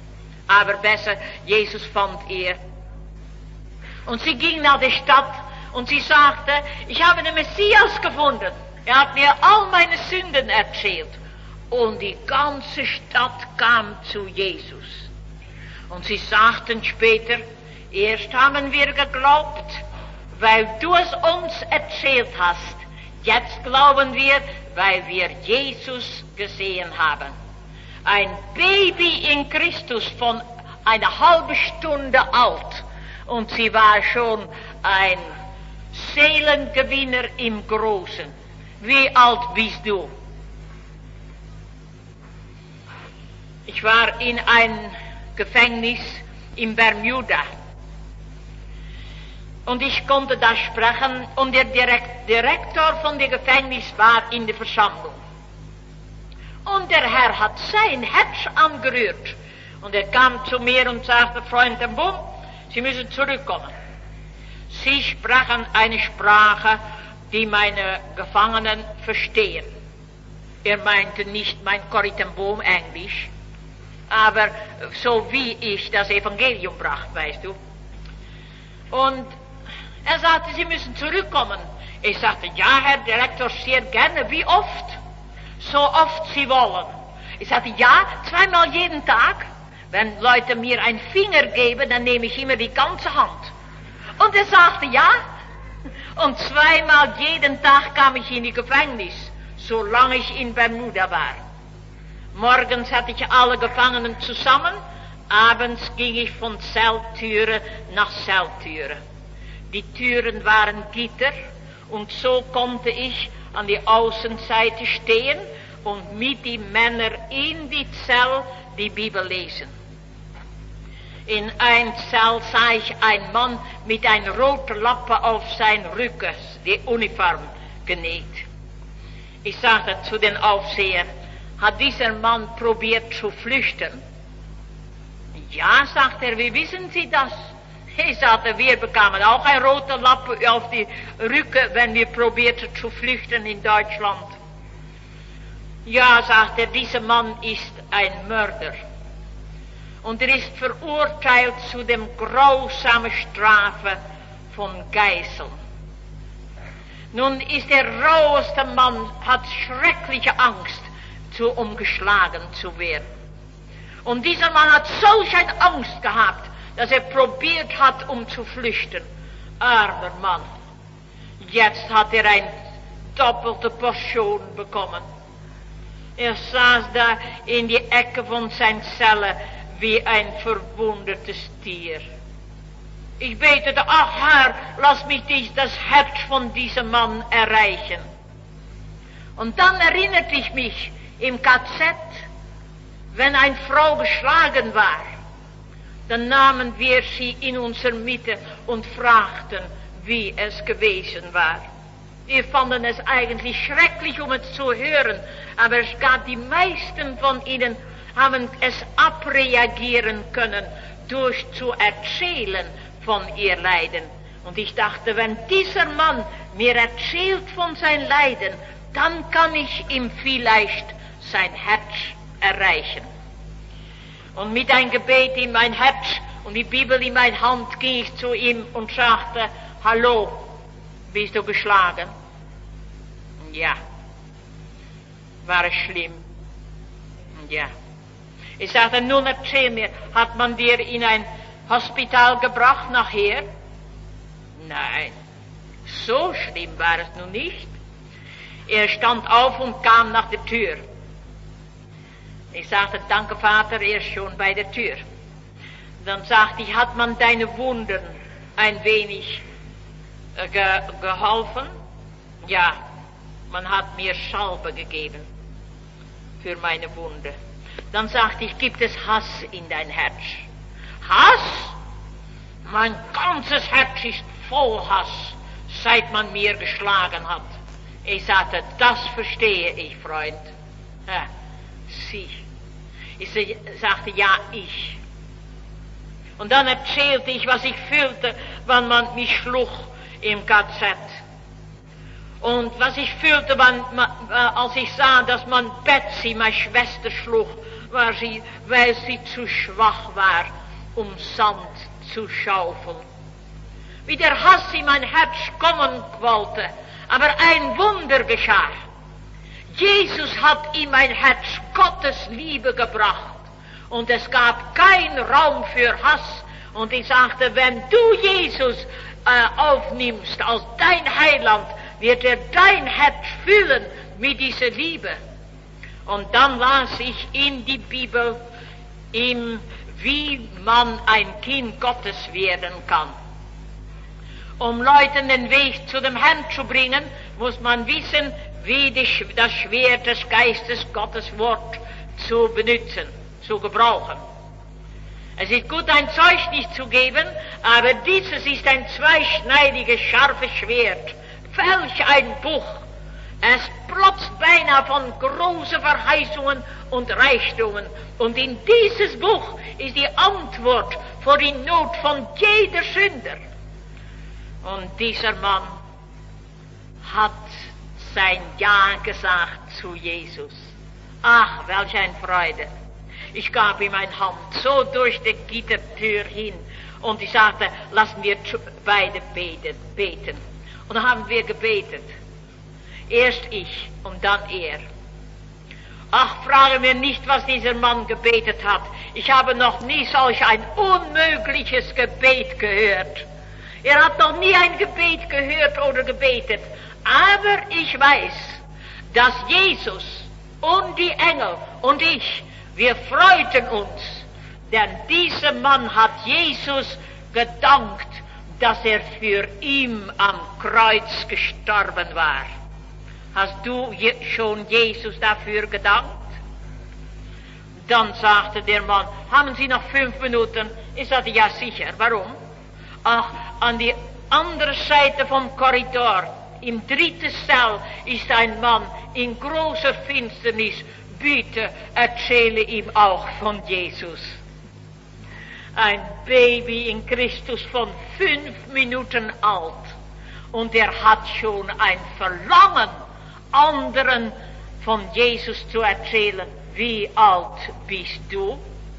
aber besser, Jesus fand ihr. Und sie ging nach der Stadt und sie sagte, ich habe den Messias gefunden. Er hat mir all meine Sünden erzählt. Und die ganze Stadt kam zu Jesus. Und sie sagten später, erst haben wir geglaubt, weil du es uns erzählt hast. Jetzt glauben wir, weil wir Jesus gesehen haben. Ein Baby in Christus von einer halben Stunde alt. Und sie war schon ein Seelengewinner im Großen. Wie alt bist du? Ich war in ein Gefängnis in Bermuda. Und ich konnte da sprechen und der Direkt, Direktor von dem Gefängnis war in der Versammlung. Und der Herr hat sein Herz angerührt. Und er kam zu mir und sagte, Freund Ten Boom, Sie müssen zurückkommen. Sie sprachen eine Sprache, die meine Gefangenen verstehen. Er meinte nicht mein Corrie Ten Boom Englisch, aber so wie ich das Evangelium brachte, weißt du. Und er sagte, Sie müssen zurückkommen. Ich sagte, ja, Herr Direktor, sehr gerne. Wie oft? So oft Sie wollen. Ich sagte, ja, zweimal jeden Tag. Wenn Leute mir einen Finger geben, dann nehme ich immer die ganze Hand. Und er sagte, ja. Und zweimal jeden Tag kam ich in die Gefängnis, solange ich in Bermuda war. Morgens hatte ich alle Gefangenen zusammen, abends ging ich von Zelltüre nach Zelltüre. Die Türen waren Gitter und so konnte ich an die Außenseite stehen und mit den Männern in die Zelle die Bibel lesen. In ein Zell sah ich einen Mann mit einer roten Lappe auf sein Rücken, die Uniform genäht. Ich sagte zu den Aufseher, hat dieser Mann probiert zu flüchten? Ja, sagt er, wie wissen Sie das? Ich sagte, wir bekamen auch eine rote Lappe auf die Rücken, wenn wir probierten zu flüchten in Deutschland. Ja, sagt er, dieser Mann ist ein Mörder. Und er ist verurteilt zu dem grausamen Strafe von Geiseln. Nun ist der raueste Mann, hat schreckliche Angst, zu umgeschlagen zu werden. Und dieser Mann hat solch eine Angst gehabt, dass er probiert hat, um zu flüchten. Armer Mann. Jetzt hat er eine doppelte Portion bekommen. Er saß da in die Ecke von seiner Zelle wie ein verwundetes Tier. Ich betete, ach Herr, lass mich dies, das Herz von diesem Mann erreichen. Und dann erinnerte ich mich im K Z, wenn eine Frau geschlagen war, dann nahmen wir sie in unsere Mitte und fragten, wie es gewesen war. Wir fanden es eigentlich schrecklich, um es zu hören, aber es gab die meisten von ihnen, haben es abreagieren können, durch zu erzählen von ihr Leiden. Und ich dachte, wenn dieser Mann mir erzählt von sein Leiden, dann kann ich ihm vielleicht sein Herz erreichen. Und mit ein Gebet in mein Herz und die Bibel in meine Hand ging ich zu ihm und sagte, hallo, bist du geschlagen? Ja. War es schlimm? Ja. Ich sagte, nun erzähl mir, hat man dir in ein Hospital gebracht nachher? Nein, so schlimm war es nun nicht. Er stand auf und kam nach der Tür. Ich sagte, danke Vater, er ist schon bei der Tür. Dann sagte ich, hat man deine Wunden ein wenig äh, ge geholfen? Ja, man hat mir Salbe gegeben für meine Wunde. Dann sagte ich, gibt es Hass in dein Herz? Hass? Mein ganzes Herz ist voll Hass, seit man mir geschlagen hat. Ich sagte, das verstehe ich, Freund. Ja, Sie. Ich sagte, ja, ich. Und dann erzählte ich, was ich fühlte, wenn man mich schlug im K Z. Und was ich fühlte, wenn, als ich sah, dass man Betsy, meine Schwester, schlug, war sie, weil sie zu schwach war, um Sand zu schaufeln. wie der Hass in mein Herz kommen wollte, aber ein Wunder geschah. Jesus hat in mein Herz Gottes Liebe gebracht und es gab keinen Raum für Hass. Und ich sagte, wenn du Jesus äh, aufnimmst als dein Heiland, wird er dein Herz füllen mit dieser Liebe. Und dann las ich in die Bibel, im, wie man ein Kind Gottes werden kann. Um Leuten den Weg zu dem Herrn zu bringen, muss man wissen, wie die, das Schwert des Geistes Gottes Wort zu benutzen, zu gebrauchen. Es ist gut, ein Zeugnis zu geben, aber dieses ist ein zweischneidiges, scharfes Schwert. Welch ein Buch! Es plopst beinahe von großen Verheißungen und Reichtümern. Und in dieses Buch ist die Antwort für die Not von jeder Sünder. Und dieser Mann hat sein Ja gesagt zu Jesus. Ach, welch eine Freude. Ich gab ihm eine Hand so durch die Gittertür hin und ich sagte, lassen wir beide beten. Und dann haben wir gebetet. Erst ich und dann er. Ach, frage mir nicht, was dieser Mann gebetet hat. Ich habe noch nie solch ein unmögliches Gebet gehört. Er hat noch nie ein Gebet gehört oder gebetet. Aber ich weiß, dass Jesus und die Engel und ich, wir freuten uns, denn dieser Mann hat Jesus gedankt, dass er für ihn am Kreuz gestorben war. Hast du schon Jesus dafür gedankt? Dann sagte der Mann, haben Sie noch fünf Minuten? Ich sagte, ja sicher. Warum? Ach, an die andere Seite vom Korridor, im dritten Saal, ist ein Mann in großer Finsternis. Bitte erzähle ihm auch von Jesus. Ein Baby in Christus von fünf Minuten alt. Und er hat schon ein Verlangen, anderen von Jesus zu erzählen. Wie alt bist du?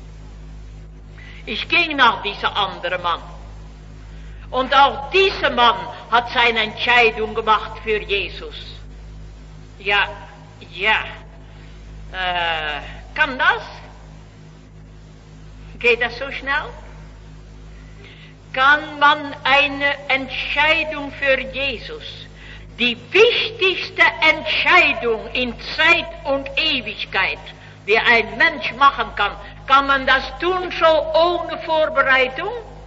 Ich ging nach diesem anderen Mann. Und auch dieser Mann hat seine Entscheidung gemacht für Jesus. Ja, ja. Äh, kann das? Geht das so schnell? Kann man eine Entscheidung für Jesus, die wichtigste Entscheidung in Zeit und Ewigkeit, die ein Mensch machen kann, kann man das tun so ohne Vorbereitung?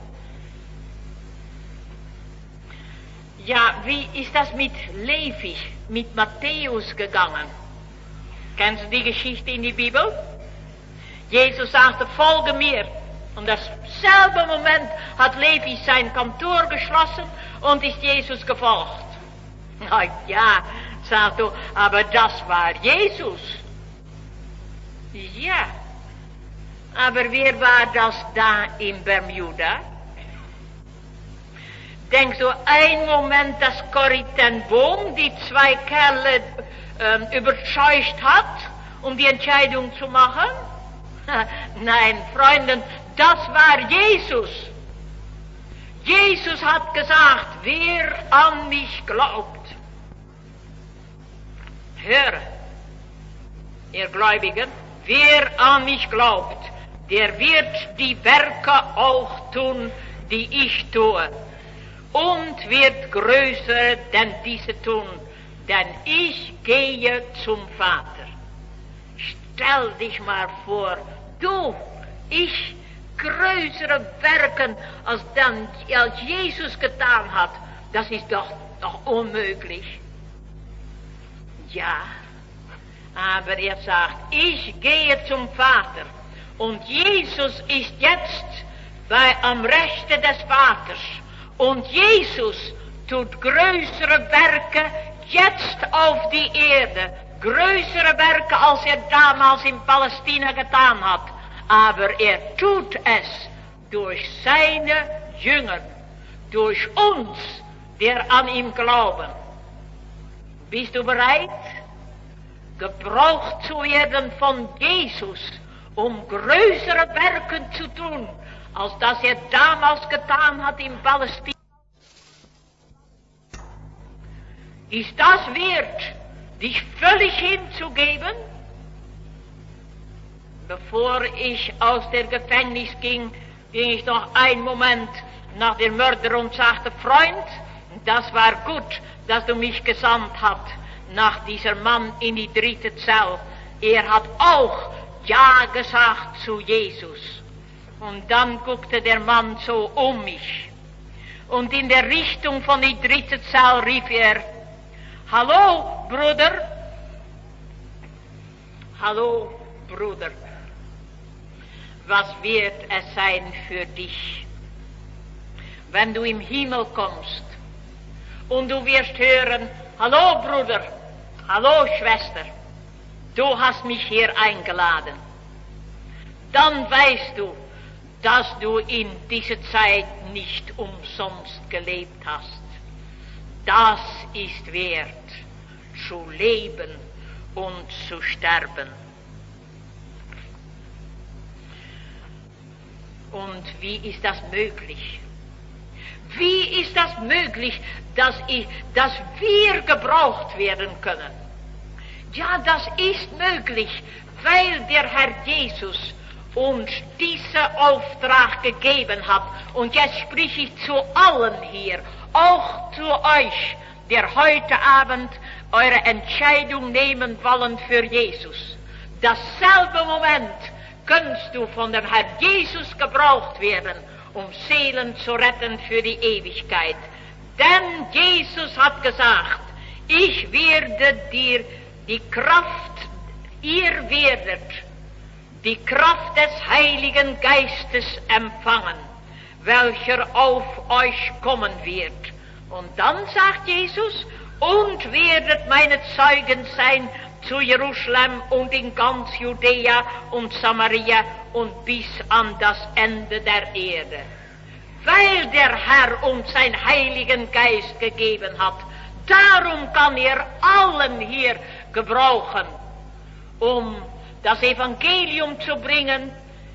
Ja, wie ist das mit Levi, mit Matthäus gegangen? Kennst du die Geschichte in die Bibel? Jesus sagte, folge mir. Und das selbe Moment hat Levi sein Kantor geschlossen und ist Jesus gefolgt. Na ja, sagst du, aber das war Jesus. Ja, aber wer war das da in Bermuda? Denkst du, ein Moment, dass Corrie ten Boom die zwei Kerle ähm, überzeugt hat, um die Entscheidung zu machen? Nein, Freunde, das war Jesus. Jesus hat gesagt, wer an mich glaubt. Höre, ihr Gläubigen, wer an mich glaubt, der wird die Werke auch tun, die ich tue. Und wird größer denn diese tun, denn ich gehe zum Vater. Stell dich mal vor, du, ich, größere Werken als, dann, als Jesus getan hat, das ist doch, doch unmöglich. Ja, aber er sagt, ich gehe zum Vater und Jesus ist jetzt bei, am Rechte des Vaters. Und Jesus tut größere Werke jetzt auf die Erde, größere Werke, als er damals in Palästina getan hat. Aber er tut es durch seine Jünger, durch uns, der an ihm glauben. Bist du bereit, gebraucht zu werden von Jesus, um größere Werke zu tun, als das er damals getan hat in Palästina? Ist das wert, dich völlig hinzugeben? Bevor ich aus der Gefängnis ging, ging ich noch einen Moment nach dem Mörder und sagte, Freund, das war gut, dass du mich gesandt hast nach dieser Mann in die dritte Zelle. Er hat auch Ja gesagt zu Jesus. Und dann guckte der Mann so um mich. Und in der Richtung von die dritte Zelle rief er, Hallo, Bruder. Hallo, Bruder. Was wird es sein für dich, wenn du im Himmel kommst und du wirst hören, Hallo, Bruder, hallo, Schwester, du hast mich hier eingeladen. Dann weißt du, dass du in dieser Zeit nicht umsonst gelebt hast. Das ist wert, zu leben und zu sterben. Und wie ist das möglich? Wie ist das möglich, dass, ich, dass wir gebraucht werden können? Ja, das ist möglich, weil der Herr Jesus uns diesen Auftrag gegeben hat. Und jetzt spreche ich zu allen hier, auch zu euch, der heute Abend eure Entscheidung nehmen wollen für Jesus. Dasselbe Moment kannst du von dem Herr Jesus gebraucht werden, um Seelen zu retten für die Ewigkeit. Denn Jesus hat gesagt, ich werde dir die Kraft, ihr werdet die Kraft des Heiligen Geistes empfangen, welcher auf euch kommen wird. Und dann sagt Jesus, und werdet meine Zeugen sein zu Jerusalem und in ganz Judäa und Samaria und bis an das Ende der Erde. Weil der Herr uns seinen Heiligen Geist gegeben hat, darum kann er allen hier gebrauchen, um das Evangelium zu bringen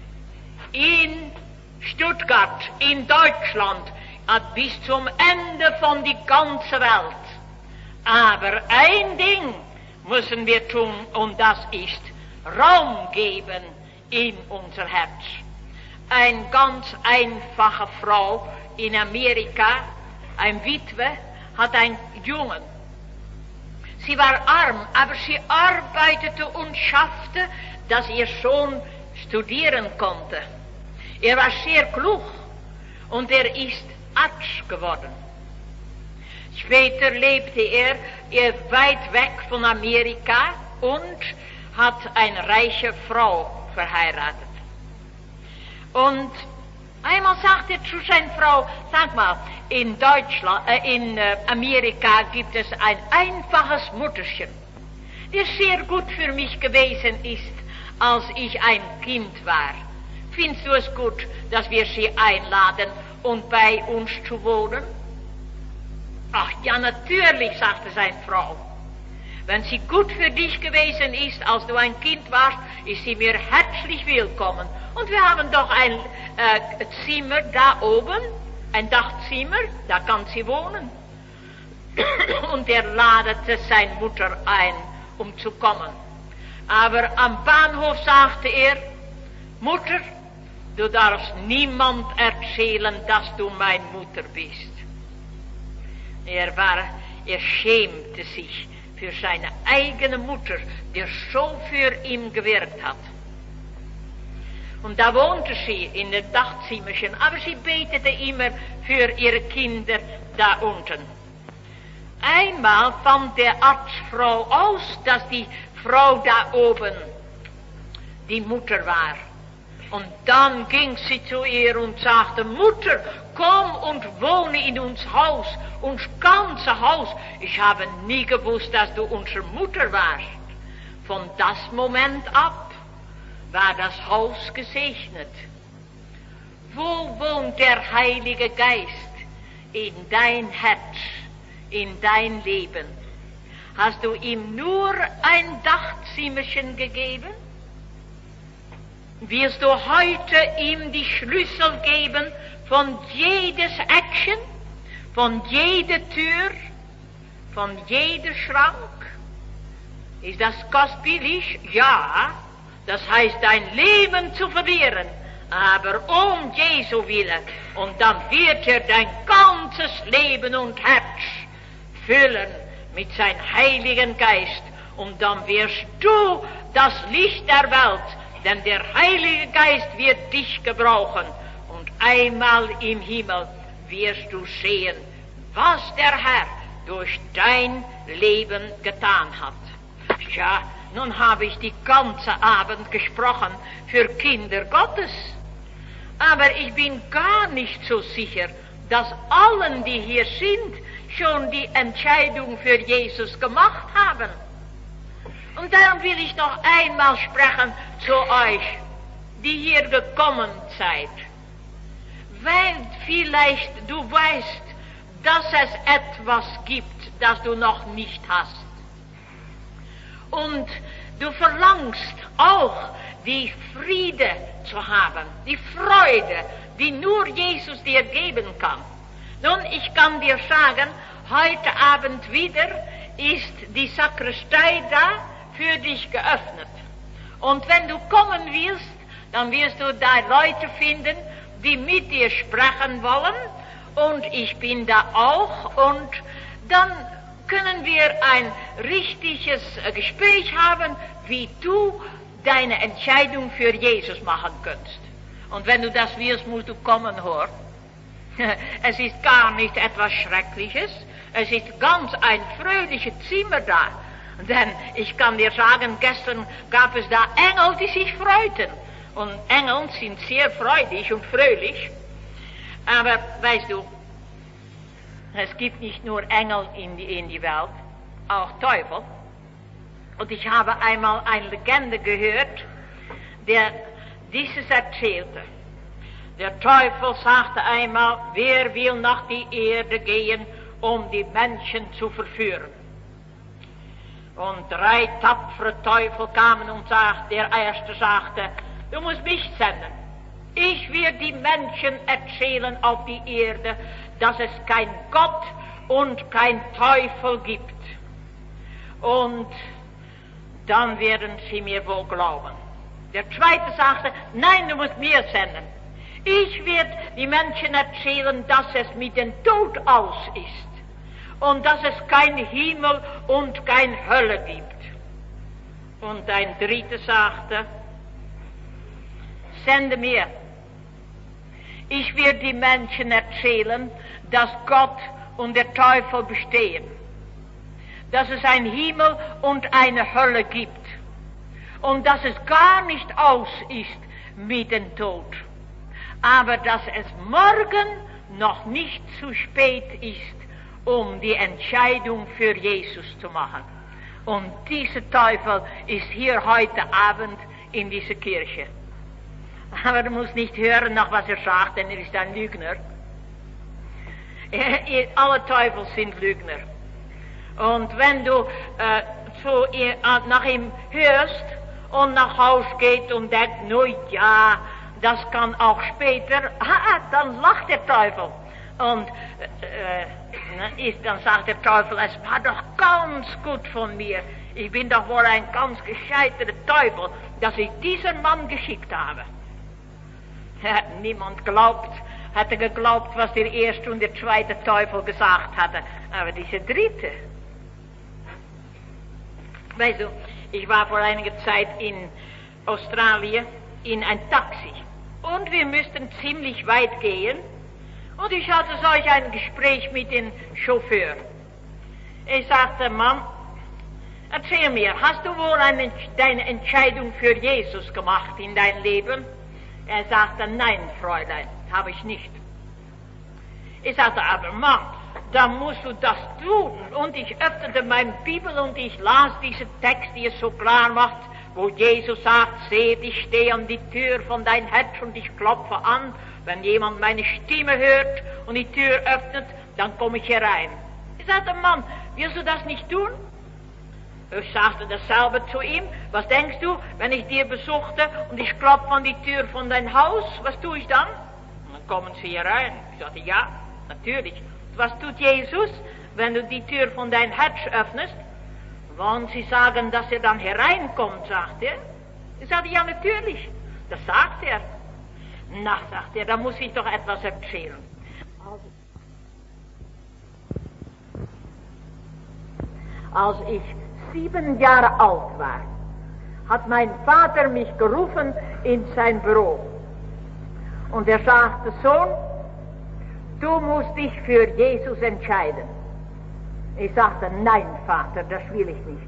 in Stuttgart, in Deutschland, bis zum Ende von die ganze Welt. Aber ein Ding müssen wir tun, und das ist Raum geben in unser Herz. Eine ganz einfache Frau in Amerika, eine Witwe, hat einen Jungen. Sie war arm, aber sie arbeitete und schaffte, dass ihr Sohn studieren konnte. Er war sehr klug und er ist Arzt geworden. Später lebte er weit weg von Amerika und hat eine reiche Frau verheiratet. Und einmal sagte er zu seiner Frau, sag mal, in Deutschland, äh, in äh, Amerika gibt es ein einfaches Mutterchen, der sehr gut für mich gewesen ist, als ich ein Kind war. Findest du es gut, dass wir sie einladen und bei uns zu wohnen? Ach ja, natürlich, sagte seine Frau. Wenn sie gut für dich gewesen ist, als du ein Kind warst, ist sie mir herzlich willkommen. Und wir haben doch ein äh, Zimmer da oben, ein Dachzimmer, da kann sie wohnen. Und er ladete seine Mutter ein, um zu kommen. Aber am Bahnhof sagte er, Mutter, du darfst niemand erzählen, dass du meine Mutter bist. Er war, er schämte sich für seine eigene Mutter, die so für ihn gewirkt hat. Und da wohnte sie in dem Dachzimmerchen, aber sie betete immer für ihre Kinder da unten. Einmal fand der Arztfrau aus, dass die Frau da oben die Mutter war. Und dann ging sie zu ihr und sagte, Mutter, komm und wohne in uns Haus, uns ganze Haus. Ich habe nie gewusst, dass du unsere Mutter warst. Von das Moment ab war das Haus gesegnet. Wo wohnt der Heilige Geist? In dein Herz, in dein Leben. Hast du ihm nur ein Dachzimmerchen gegeben? Wirst du heute ihm die Schlüssel geben von jedes Eckchen, von jeder Tür, von jedem Schrank? Ist das kostspielig? Ja. Das heißt, dein Leben zu verlieren, aber um Jesu Willen. Und dann wird er dein ganzes Leben und Herz füllen mit seinem Heiligen Geist. Und dann wirst du das Licht der Welt, denn der Heilige Geist wird dich gebrauchen. Und einmal im Himmel wirst du sehen, was der Herr durch dein Leben getan hat. Ja, nun habe ich die ganze Abend gesprochen für Kinder Gottes. Aber ich bin gar nicht so sicher, dass allen, die hier sind, schon die Entscheidung für Jesus gemacht haben. Und darum will ich noch einmal sprechen zu euch, die hier gekommen seid. Weil vielleicht du weißt, dass es etwas gibt, das du noch nicht hast. Und du verlangst auch die Friede zu haben, die Freude, die nur Jesus dir geben kann. Nun, ich kann dir sagen, heute Abend wieder ist die Sakristei da für dich geöffnet. Und wenn du kommen willst, dann wirst du da Leute finden, die mit dir sprechen wollen. Und ich bin da auch. Und dann können wir ein richtiges Gespräch haben, wie du deine Entscheidung für Jesus machen kannst. Und wenn du das willst, musst du kommen, hör. Es ist gar nicht etwas Schreckliches. Es ist ganz ein fröhliches Zimmer da. Denn ich kann dir sagen, gestern gab es da Engel, die sich freuten. Und Engel sind sehr freudig und fröhlich. Aber weißt du, es gibt nicht nur Engel in die, in die Welt, auch Teufel. Und ich habe einmal eine Legende gehört, der dieses erzählte. Der Teufel sagte einmal, wer will nach die Erde gehen, um die Menschen zu verführen? Und drei tapfere Teufel kamen und sagten, der erste sagte, du musst mich senden. Ich will die Menschen erzählen auf die Erde, dass es kein Gott und kein Teufel gibt. Und dann werden sie mir wohl glauben. Der zweite sagte, nein, du musst mir senden. Ich werde die Menschen erzählen, dass es mit dem Tod aus ist. Und dass es kein Himmel und kein Hölle gibt. Und ein dritter sagte, sende mir. Ich werde die Menschen erzählen, dass Gott und der Teufel bestehen. Dass es ein Himmel und eine Hölle gibt. Und dass es gar nicht aus ist mit dem Tod. Aber dass es morgen noch nicht zu spät ist, um die Entscheidung für Jesus zu machen. Und dieser Teufel ist hier heute Abend in dieser Kirche. Aber du musst nicht hören, nach was er sagt, denn er ist ein Lügner. Er, alle Teufel sind Lügner. Und wenn du äh, so, äh, nach ihm hörst und nach Haus geht und denkt, no ja, das kann auch später, ah, dann lacht der Teufel. Und äh, ist, dann sagt der Teufel, es war doch ganz gut von mir. Ich bin doch wohl ein ganz gescheiterter Teufel, dass ich diesen Mann geschickt habe. Ja, niemand glaubt, hatte geglaubt, was der erste und der zweite Teufel gesagt hatte. Aber dieser dritte. Weißt du, ich war vor einiger Zeit in Australien in ein Taxi. Und wir müssten ziemlich weit gehen. Und ich hatte solch ein Gespräch mit dem Chauffeur. Ich sagte, Mann, erzähl mir, hast du wohl eine, deine Entscheidung für Jesus gemacht in dein Leben? Er sagte, nein, Fräulein, habe ich nicht. Ich sagte, aber Mann, dann musst du das tun. Und ich öffnete meine Bibel und ich las diesen Text, die es so klar macht, wo Jesus sagt, seht, ich stehe an die Tür von dein Herz und ich klopfe an. Wenn jemand meine Stimme hört und die Tür öffnet, dann komme ich herein. Ich sagte, Mann, willst du das nicht tun? Ich sagte dasselbe zu ihm. Was denkst du, wenn ich dir besuchte und ich klopfe an die Tür von dein Haus, was tue ich dann? Und dann kommen sie herein. Ich sagte, ja, natürlich. Was tut Jesus? wenn du die Tür von dein Herz öffnest? Wollen Sie sagen, dass er dann hereinkommt, sagt er. Ich sagte, ja, natürlich. Das sagt er. Na, sagt er, da muss ich doch etwas erzählen. Als ich sieben Jahre alt war, hat mein Vater mich gerufen in sein Büro. Und er sagte, Sohn, du musst dich für Jesus entscheiden. Ich sagte, nein, Vater, das will ich nicht.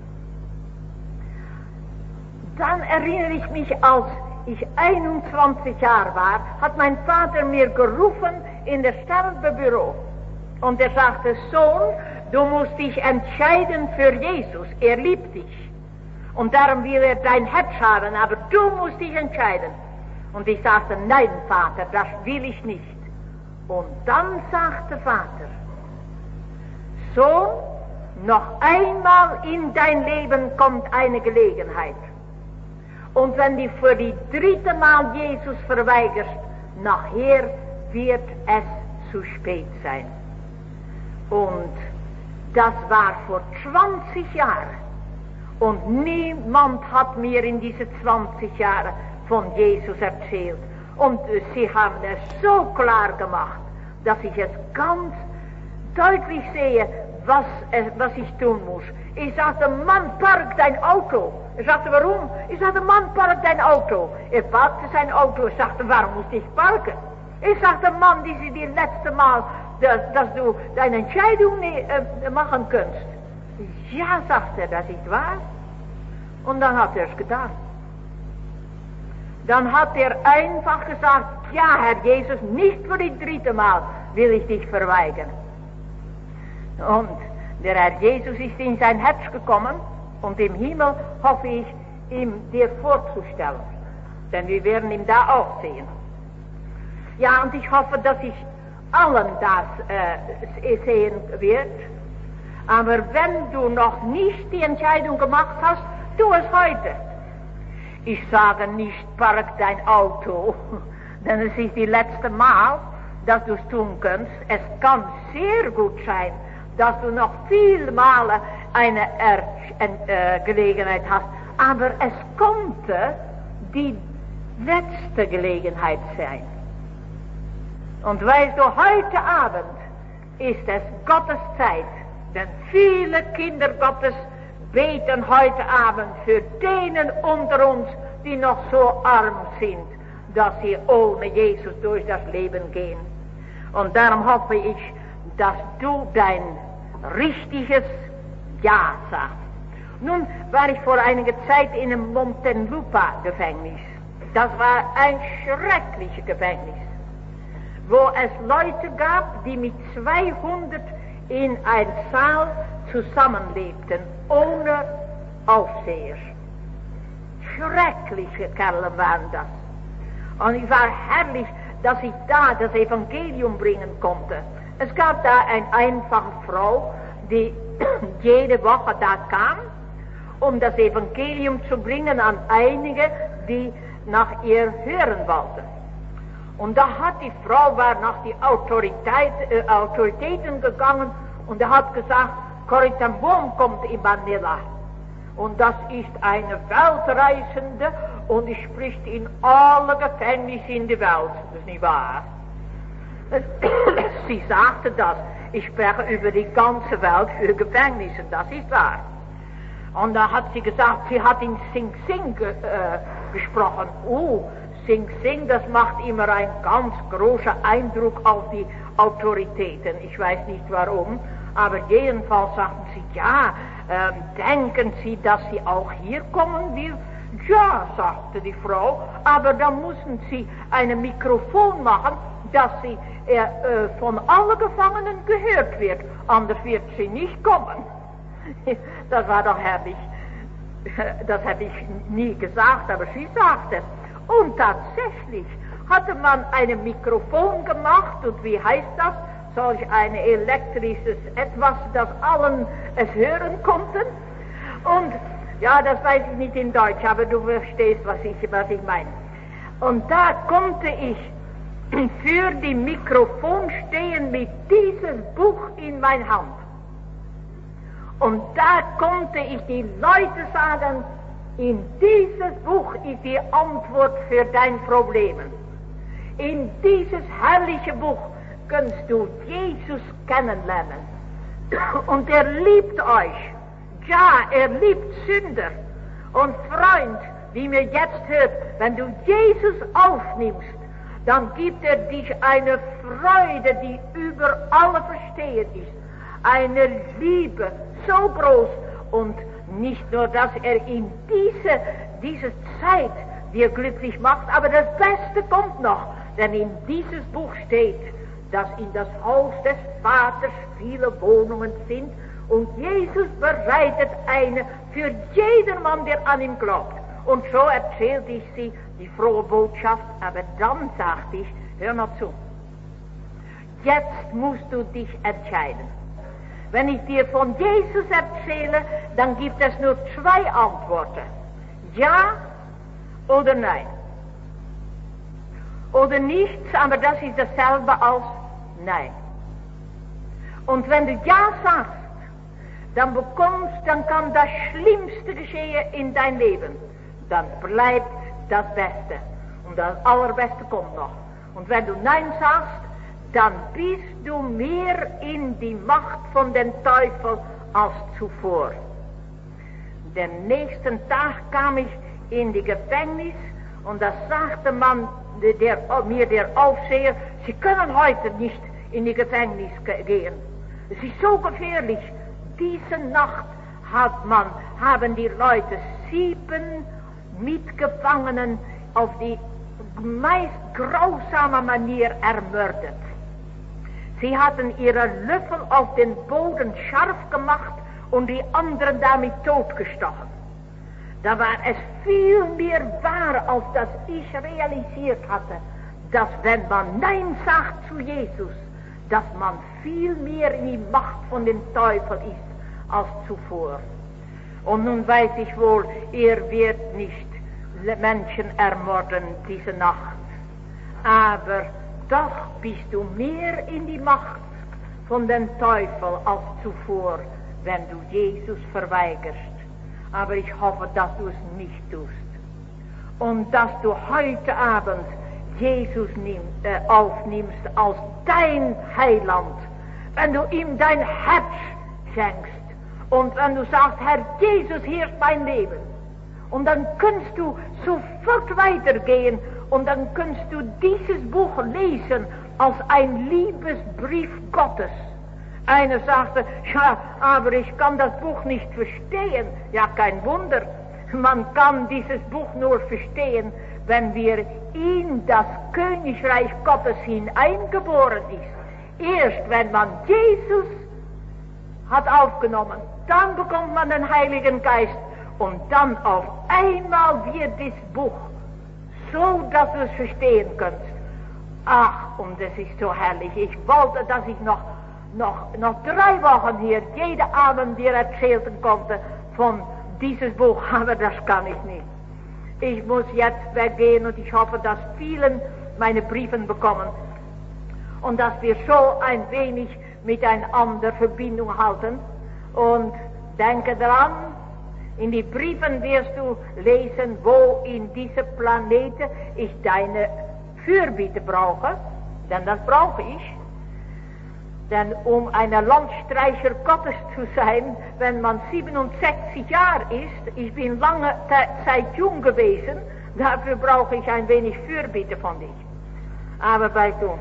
Dann erinnere ich mich, als ich einundzwanzig Jahre war, hat mein Vater mir gerufen in das Sterbebüro. Und er sagte, Sohn, du musst dich entscheiden für Jesus. Er liebt dich. Und darum will er dein Herz haben, aber du musst dich entscheiden. Und ich sagte, nein, Vater, das will ich nicht. Und dann sagte Vater, Sohn, noch einmal in dein Leben kommt eine Gelegenheit. Und wenn du für die dritte Mal Jesus verweigerst, nachher wird es zu spät sein. Und das war vor zwanzig Jahren. Und niemand hat mir in diese zwanzig Jahre von Jesus erzählt. Und sie haben es so klar gemacht, dass ich es ganz deutlich sehe, was, äh, was ich tun muss. Ich sagte, Mann, park dein Auto. Er sagte, warum? Ich sagte, Mann, park dein Auto. Er parkte sein Auto. Ich sagte, warum muss ich parken? Ich sagte, Mann, dies ist die letzte Mal, dass, dass du deine Entscheidung nicht, äh, machen kannst. Ja, sagte er, das ist wahr. Und dann hat er es getan. Dann hat er einfach gesagt, ja, Herr Jesus, nicht für die dritte Mal will ich dich verweigern. Und der Herr Jesus ist in sein Herz gekommen und im Himmel hoffe ich, ihm dir vorzustellen. Denn wir werden ihn da auch sehen. Ja, und ich hoffe, dass ich allen das äh, sehen wird. Aber wenn du noch nicht die Entscheidung gemacht hast, tu es heute. Ich sage nicht, park dein Auto, denn es ist die letzte Mal, dass du es tun kannst. Es kann sehr gut sein, dass du noch viele Male eine er äh, Gelegenheit hast. Aber es konnte die letzte Gelegenheit sein. Und weißt du, heute Abend ist es Gottes Zeit. Denn viele Kinder Gottes beten heute Abend für denen unter uns, die noch so arm sind, dass sie ohne Jesus durch das Leben gehen. Und darum hoffe ich, dass du dein richtiges Ja sagst. Nun war ich vor einiger Zeit in einem Montelupa-Gefängnis. Das war ein schreckliches Gefängnis, wo es Leute gab, die mit zweihundert in ein Saal zusammenlebten, ohne Aufseher. Schreckliche Kerlen waren das. Und es war herrlich, dass ich da das Evangelium bringen konnte. Es gab da eine einfache Frau, die jede Woche da kam, um das Evangelium zu bringen an einige, die nach ihr hören wollten. Und da hat die Frau war nach die Autorität, äh, Autoritäten gegangen und er hat gesagt, Corrie ten Boom kommt in Manila. Und das ist eine Weltreisende und die spricht in alle Gefängnisse in der Welt. Das ist nicht wahr. Sie sagte das. Ich spreche über die ganze Welt für Gefängnisse. Das ist wahr. Und da hat sie gesagt, sie hat in Sing Sing ge, äh, gesprochen. Oh, Sing Sing, das macht immer einen ganz großen Eindruck auf die Autoritäten. Ich weiß nicht warum, aber jedenfalls sagten sie, ja, äh, denken Sie, dass sie auch hier kommen will? Ja, sagte die Frau, aber dann müssen Sie ein Mikrofon machen, dass sie äh, äh, von allen Gefangenen gehört wird, anders wird sie nicht kommen. Das war doch herrlich. Das hätte ich nie gesagt, aber sie sagte es. Und tatsächlich hatte man ein Mikrofon gemacht, und wie heißt das? Solch ein elektrisches Etwas, das allen es hören konnten. Und, ja, das weiß ich nicht in Deutsch, aber du verstehst, was ich, was ich meine. Und da konnte ich für die Mikrofon stehen mit diesem Buch in meiner Hand. Und da konnte ich die Leute sagen, in dieses Buch ist die Antwort für dein Problem. In dieses herrliche Buch kannst du Jesus kennenlernen. Und er liebt euch. Ja, er liebt Sünder. Und Freund, wie mir jetzt hört, wenn du Jesus aufnimmst, dann gibt er dich eine Freude, die über alle Verstehen ist. Eine Liebe so groß. Und nicht nur, dass er in diese, diese Zeit dir glücklich macht, aber das Beste kommt noch. Denn in dieses Buch steht, dass in das Haus des Vaters viele Wohnungen sind. Und Jesus bereitet eine für jedermann, der an ihn glaubt. Und so erzählte ich sie die frohe Botschaft, aber dann sagte ich, hör mal zu, jetzt musst du dich entscheiden. Wenn ich dir von Jesus erzähle, dann gibt es nur zwei Antworten. Ja oder nein. Oder nichts, aber das ist dasselbe als nein. Und wenn du ja sagst, dann bekommst, dann kann das Schlimmste geschehen in dein Leben. Dann bleibt das Beste. Und das Allerbeste kommt noch. Und wenn du nein sagst, dann bist du mehr in die Macht von dem Teufel als zuvor. Den nächsten Tag kam ich in die Gefängnis und da sagte man, der, mir der Aufseher, Sie können heute nicht in die Gefängnis gehen. Es ist so gefährlich. Diese Nacht hat man, haben die Leute sieben Mitgefangenen auf die meist grausame Manier ermordet. Sie hatten ihre Löffel auf den Boden scharf gemacht und die anderen damit totgestochen. Da war es viel mehr wahr, als das ich realisiert hatte, dass wenn man Nein sagt zu Jesus, dass man viel mehr in die Macht von dem Teufel ist als zuvor. Und nun weiß ich wohl, er wird nicht Menschen ermorden diese Nacht. Aber doch bist du mehr in die Macht von dem Teufel als zuvor, wenn du Jesus verweigerst. Aber ich hoffe, dass du es nicht tust. Und dass du heute Abend Jesus nimm, äh, aufnimmst als dein Heiland. Wenn du ihm dein Herz schenkst. Und wenn du sagst, Herr Jesus, hier ist mein Leben. Und dann kannst du sofort weitergehen. Und dann kannst du dieses Buch lesen als ein Liebesbrief Gottes. Einer sagte, ja, aber ich kann das Buch nicht verstehen. Ja, kein Wunder. Man kann dieses Buch nur verstehen, wenn wir in das Königreich Gottes hineingeboren ist. Erst wenn man Jesus hat aufgenommen, dann bekommt man den Heiligen Geist. Und dann auf einmal wird dieses Buch so, dass du es verstehen kannst. Ach, und es ist so herrlich. Ich wollte, dass ich noch Noch, noch drei Wochen hier jede Abend dir erzählen konnte von dieses Buch, aber das kann ich nicht. Ich muss jetzt weggehen und ich hoffe, dass vielen meine Briefen bekommen und dass wir so ein wenig miteinander Verbindung halten. Und denke daran, in die Briefen wirst du lesen, wo in dieser Planete ich deine Fürbitte brauche, denn das brauche ich. Denn um ein Landstreicher Gottes zu sein, wenn man siebenundsechzig Jahre ist, ich bin lange Zeit jung gewesen, dafür brauche ich ein wenig Fürbitte von dich. Aber weißt du,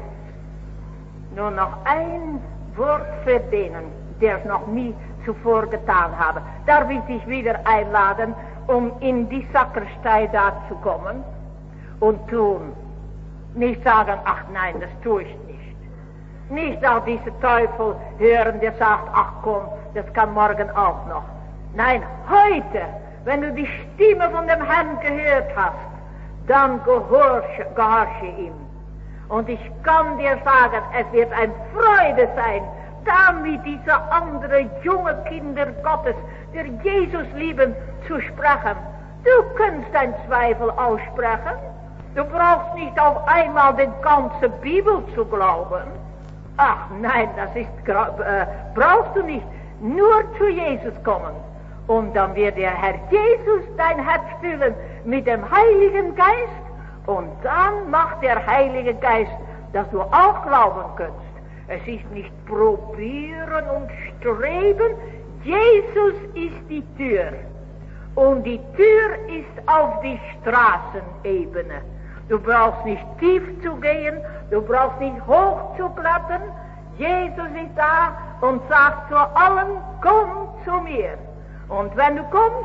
nur noch ein Wort für denen, der es noch nie zuvor getan habe. Darf ich dich wieder einladen, um in die Sakristei da zu kommen und tun. Nicht sagen, ach nein, das tue ich nicht. Nicht auch diese Teufel hören, der sagt, ach komm, das kann morgen auch noch. Nein, heute, wenn du die Stimme von dem Herrn gehört hast, dann gehorche, gehorche ihm. Und ich kann dir sagen, es wird eine Freude sein, damit diese andere junge Kinder Gottes, der Jesus lieben, zu sprechen. Du kannst deinen Zweifel aussprechen. Du brauchst nicht auf einmal die ganze Bibel zu glauben. Ach nein, das ist, äh, brauchst du nicht. nur zu Jesus kommen. Und dann wird der Herr Jesus dein Herz füllen mit dem Heiligen Geist. Und dann macht der Heilige Geist, dass du auch glauben kannst. Es ist nicht probieren und streben. Jesus ist die Tür. Und die Tür ist auf die Straßenebene. Du brauchst nicht tief zu gehen, du brauchst nicht hoch zu klettern. Jesus ist da und sagt zu allen, komm zu mir. Und wenn du kommst,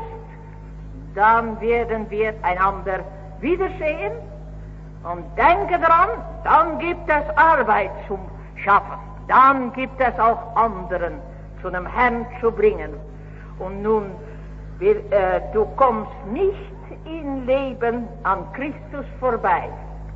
dann werden wir einander wiedersehen. Und denke daran, dann gibt es Arbeit zum Schaffen. Dann gibt es auch anderen zu einem Herrn zu bringen. Und nun, wir, äh, du kommst nicht im Leben an Christus vorbei.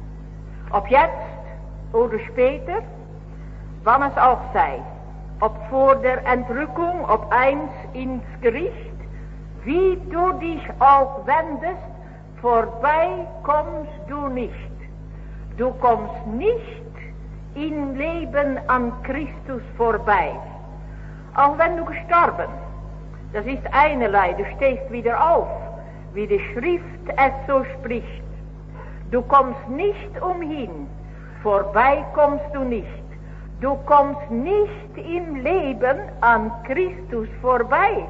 Ob jetzt oder später, wann es auch sei. Ob vor der Entrückung, ob einst ins Gericht, wie du dich auch wendest, vorbei kommst du nicht. Du kommst nicht im Leben an Christus vorbei. Auch wenn du gestorben, das ist einerlei, du stehst wieder auf, wie die Schrift es so spricht. Du kommst nicht umhin, vorbei kommst du nicht. Du kommst nicht im Leben an Christus vorbei.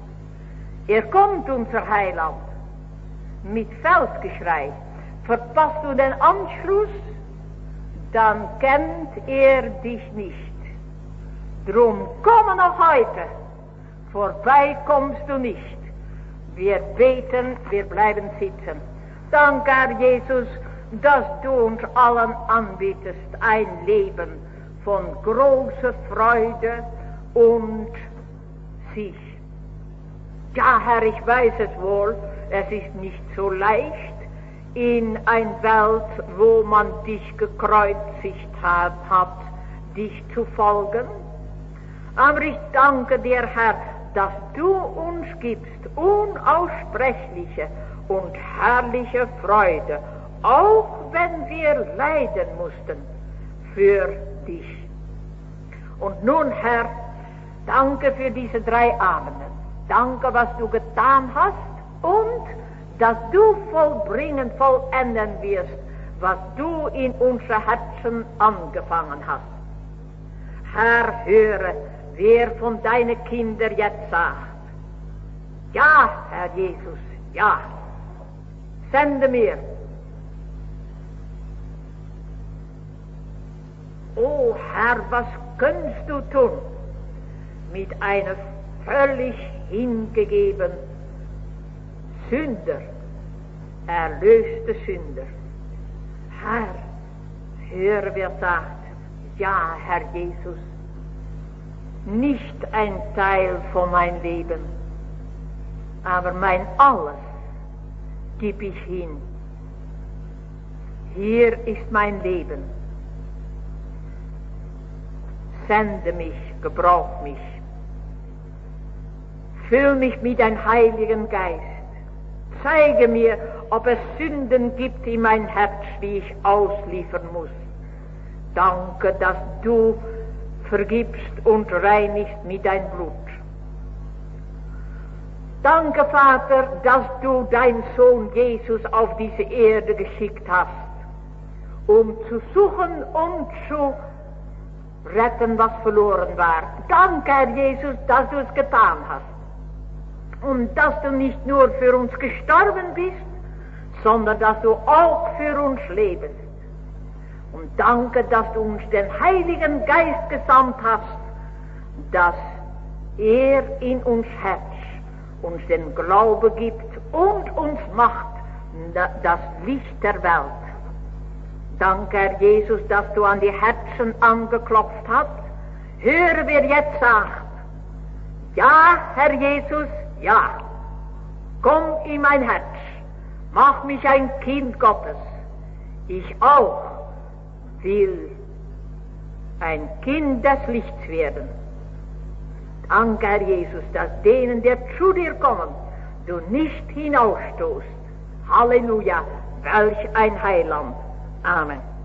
Er kommt, unser Heiland, mit Felsgeschrei. Verpasst du den Anschluss, dann kennt er dich nicht. Drum komme noch heute, vorbei kommst du nicht. Wir beten, wir bleiben sitzen. Danke, Herr Jesus, dass du uns allen anbietest ein Leben von großer Freude und Sieg. Ja, Herr, ich weiß es wohl, es ist nicht so leicht in ein Welt, wo man dich gekreuzigt hat, hat, dich zu folgen. Aber ich danke dir, Herr, dass du uns gibst unaussprechliche und herrliche Freude, auch wenn wir leiden mussten für dich. Und nun, Herr, danke für diese drei Abende. Danke, was du getan hast und dass du vollbringen, vollenden wirst, was du in unsere Herzen angefangen hast. Herr, höre, wer von deinen Kindern jetzt sagt, ja, Herr Jesus, ja, sende mir. O Herr, was kannst du tun mit einem völlig hingegeben Sünder, erlöste Sünder? Herr, höre, wer sagt, ja, Herr Jesus, nicht ein Teil von mein Leben, aber mein Alles gib ich hin. Hier ist mein Leben. Sende mich, gebrauch mich. Füll mich mit deinem Heiligen Geist. Zeige mir, ob es Sünden gibt in mein Herz, die ich ausliefern muss. Danke, dass du vergibst und reinigst mit dein Blut. Danke, Vater, dass du deinen Sohn Jesus auf diese Erde geschickt hast, um zu suchen und zu retten, was verloren war. Danke, Herr Jesus, dass du es getan hast. Und dass du nicht nur für uns gestorben bist, sondern dass du auch für uns lebst. Und danke, dass du uns den Heiligen Geist gesandt hast, dass er in uns Herz uns den Glaube gibt und uns macht das Licht der Welt. Danke, Herr Jesus, dass du an die Herzen angeklopft hast. Höre, wer jetzt sagt, ja, Herr Jesus, ja, komm in mein Herz, mach mich ein Kind Gottes. Ich auch will ein Kind des Lichts werden. Danke, Herr Jesus, dass denen, die zu dir kommen, du nicht hinausstoßt. Halleluja, welch ein Heiland. Amen.